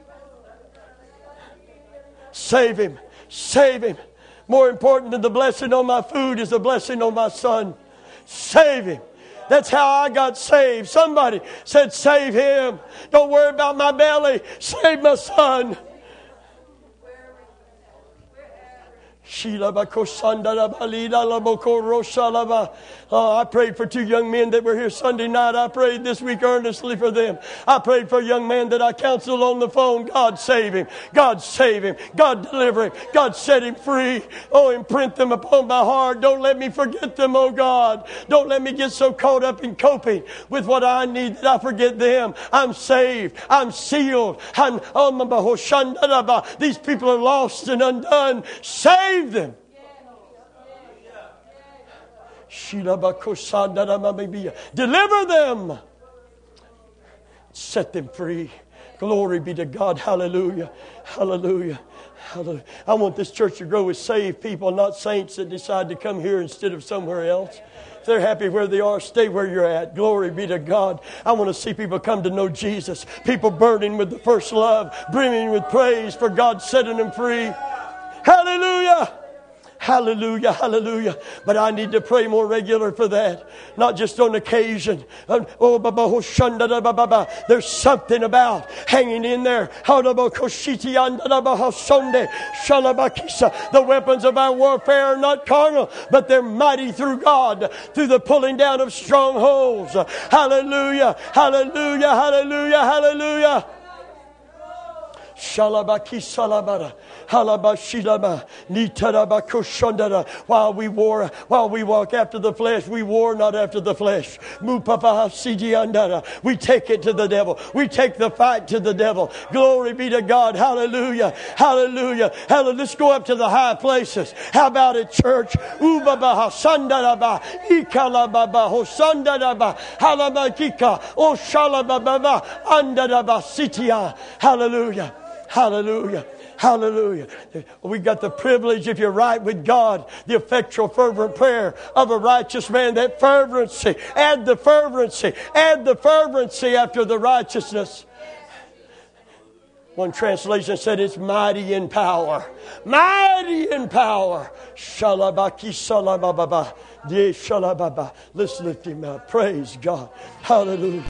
Save him. Save him. More important than the blessing on my food is the blessing on my son. Save him. That's how I got saved. Somebody said, save him. Don't worry about my belly. Save my son. Oh, I prayed for two young men that were here Sunday night. I prayed this week earnestly for them. I prayed for a young man that I counseled on the phone. God save him. God save him. God deliver him. God set him free. Oh, imprint them upon my heart. Don't let me forget them, oh God. Don't let me get so caught up in coping with what I need that I forget them. I'm saved. I'm sealed. I'm, oh, these people are lost and undone. Save them. Deliver them. Set them free. Glory be to God. Hallelujah. Hallelujah. Hallelujah. I want this church to grow with saved people, not saints that decide to come here instead of somewhere else. If they're happy where they are, stay where you're at. Glory be to God. I want to see people come to know Jesus. People burning with the first love, brimming with praise for God setting them free. Hallelujah. Hallelujah, hallelujah. But I need to pray more regular for that. Not just on occasion. Oh, there's something about hanging in there. The weapons of our warfare are not carnal, but they're mighty through God, through the pulling down of strongholds. Hallelujah, hallelujah, hallelujah, hallelujah. Shalabaki salabara, halabashilaba, nitarabakushondara. While we war, while we walk after the flesh, we war not after the flesh. Mupapa sidiandara. We take it to the devil. We take the fight to the devil. Glory be to God. Hallelujah. Hallelujah. Hallelujah. Let's go up to the high places. How about it, church? Ubabaha sandaraba, ikalababa hosandaraba, halabakika, o shalababa, andaraba sitia. Hallelujah. Hallelujah. Hallelujah. We got the privilege, if you're right with God, the effectual fervent prayer of a righteous man. That fervency. Add the fervency. Add the fervency after the righteousness. One translation said it's mighty in power. Mighty in power. Shalabaki salababa. Let's lift him up. Praise God. Hallelujah.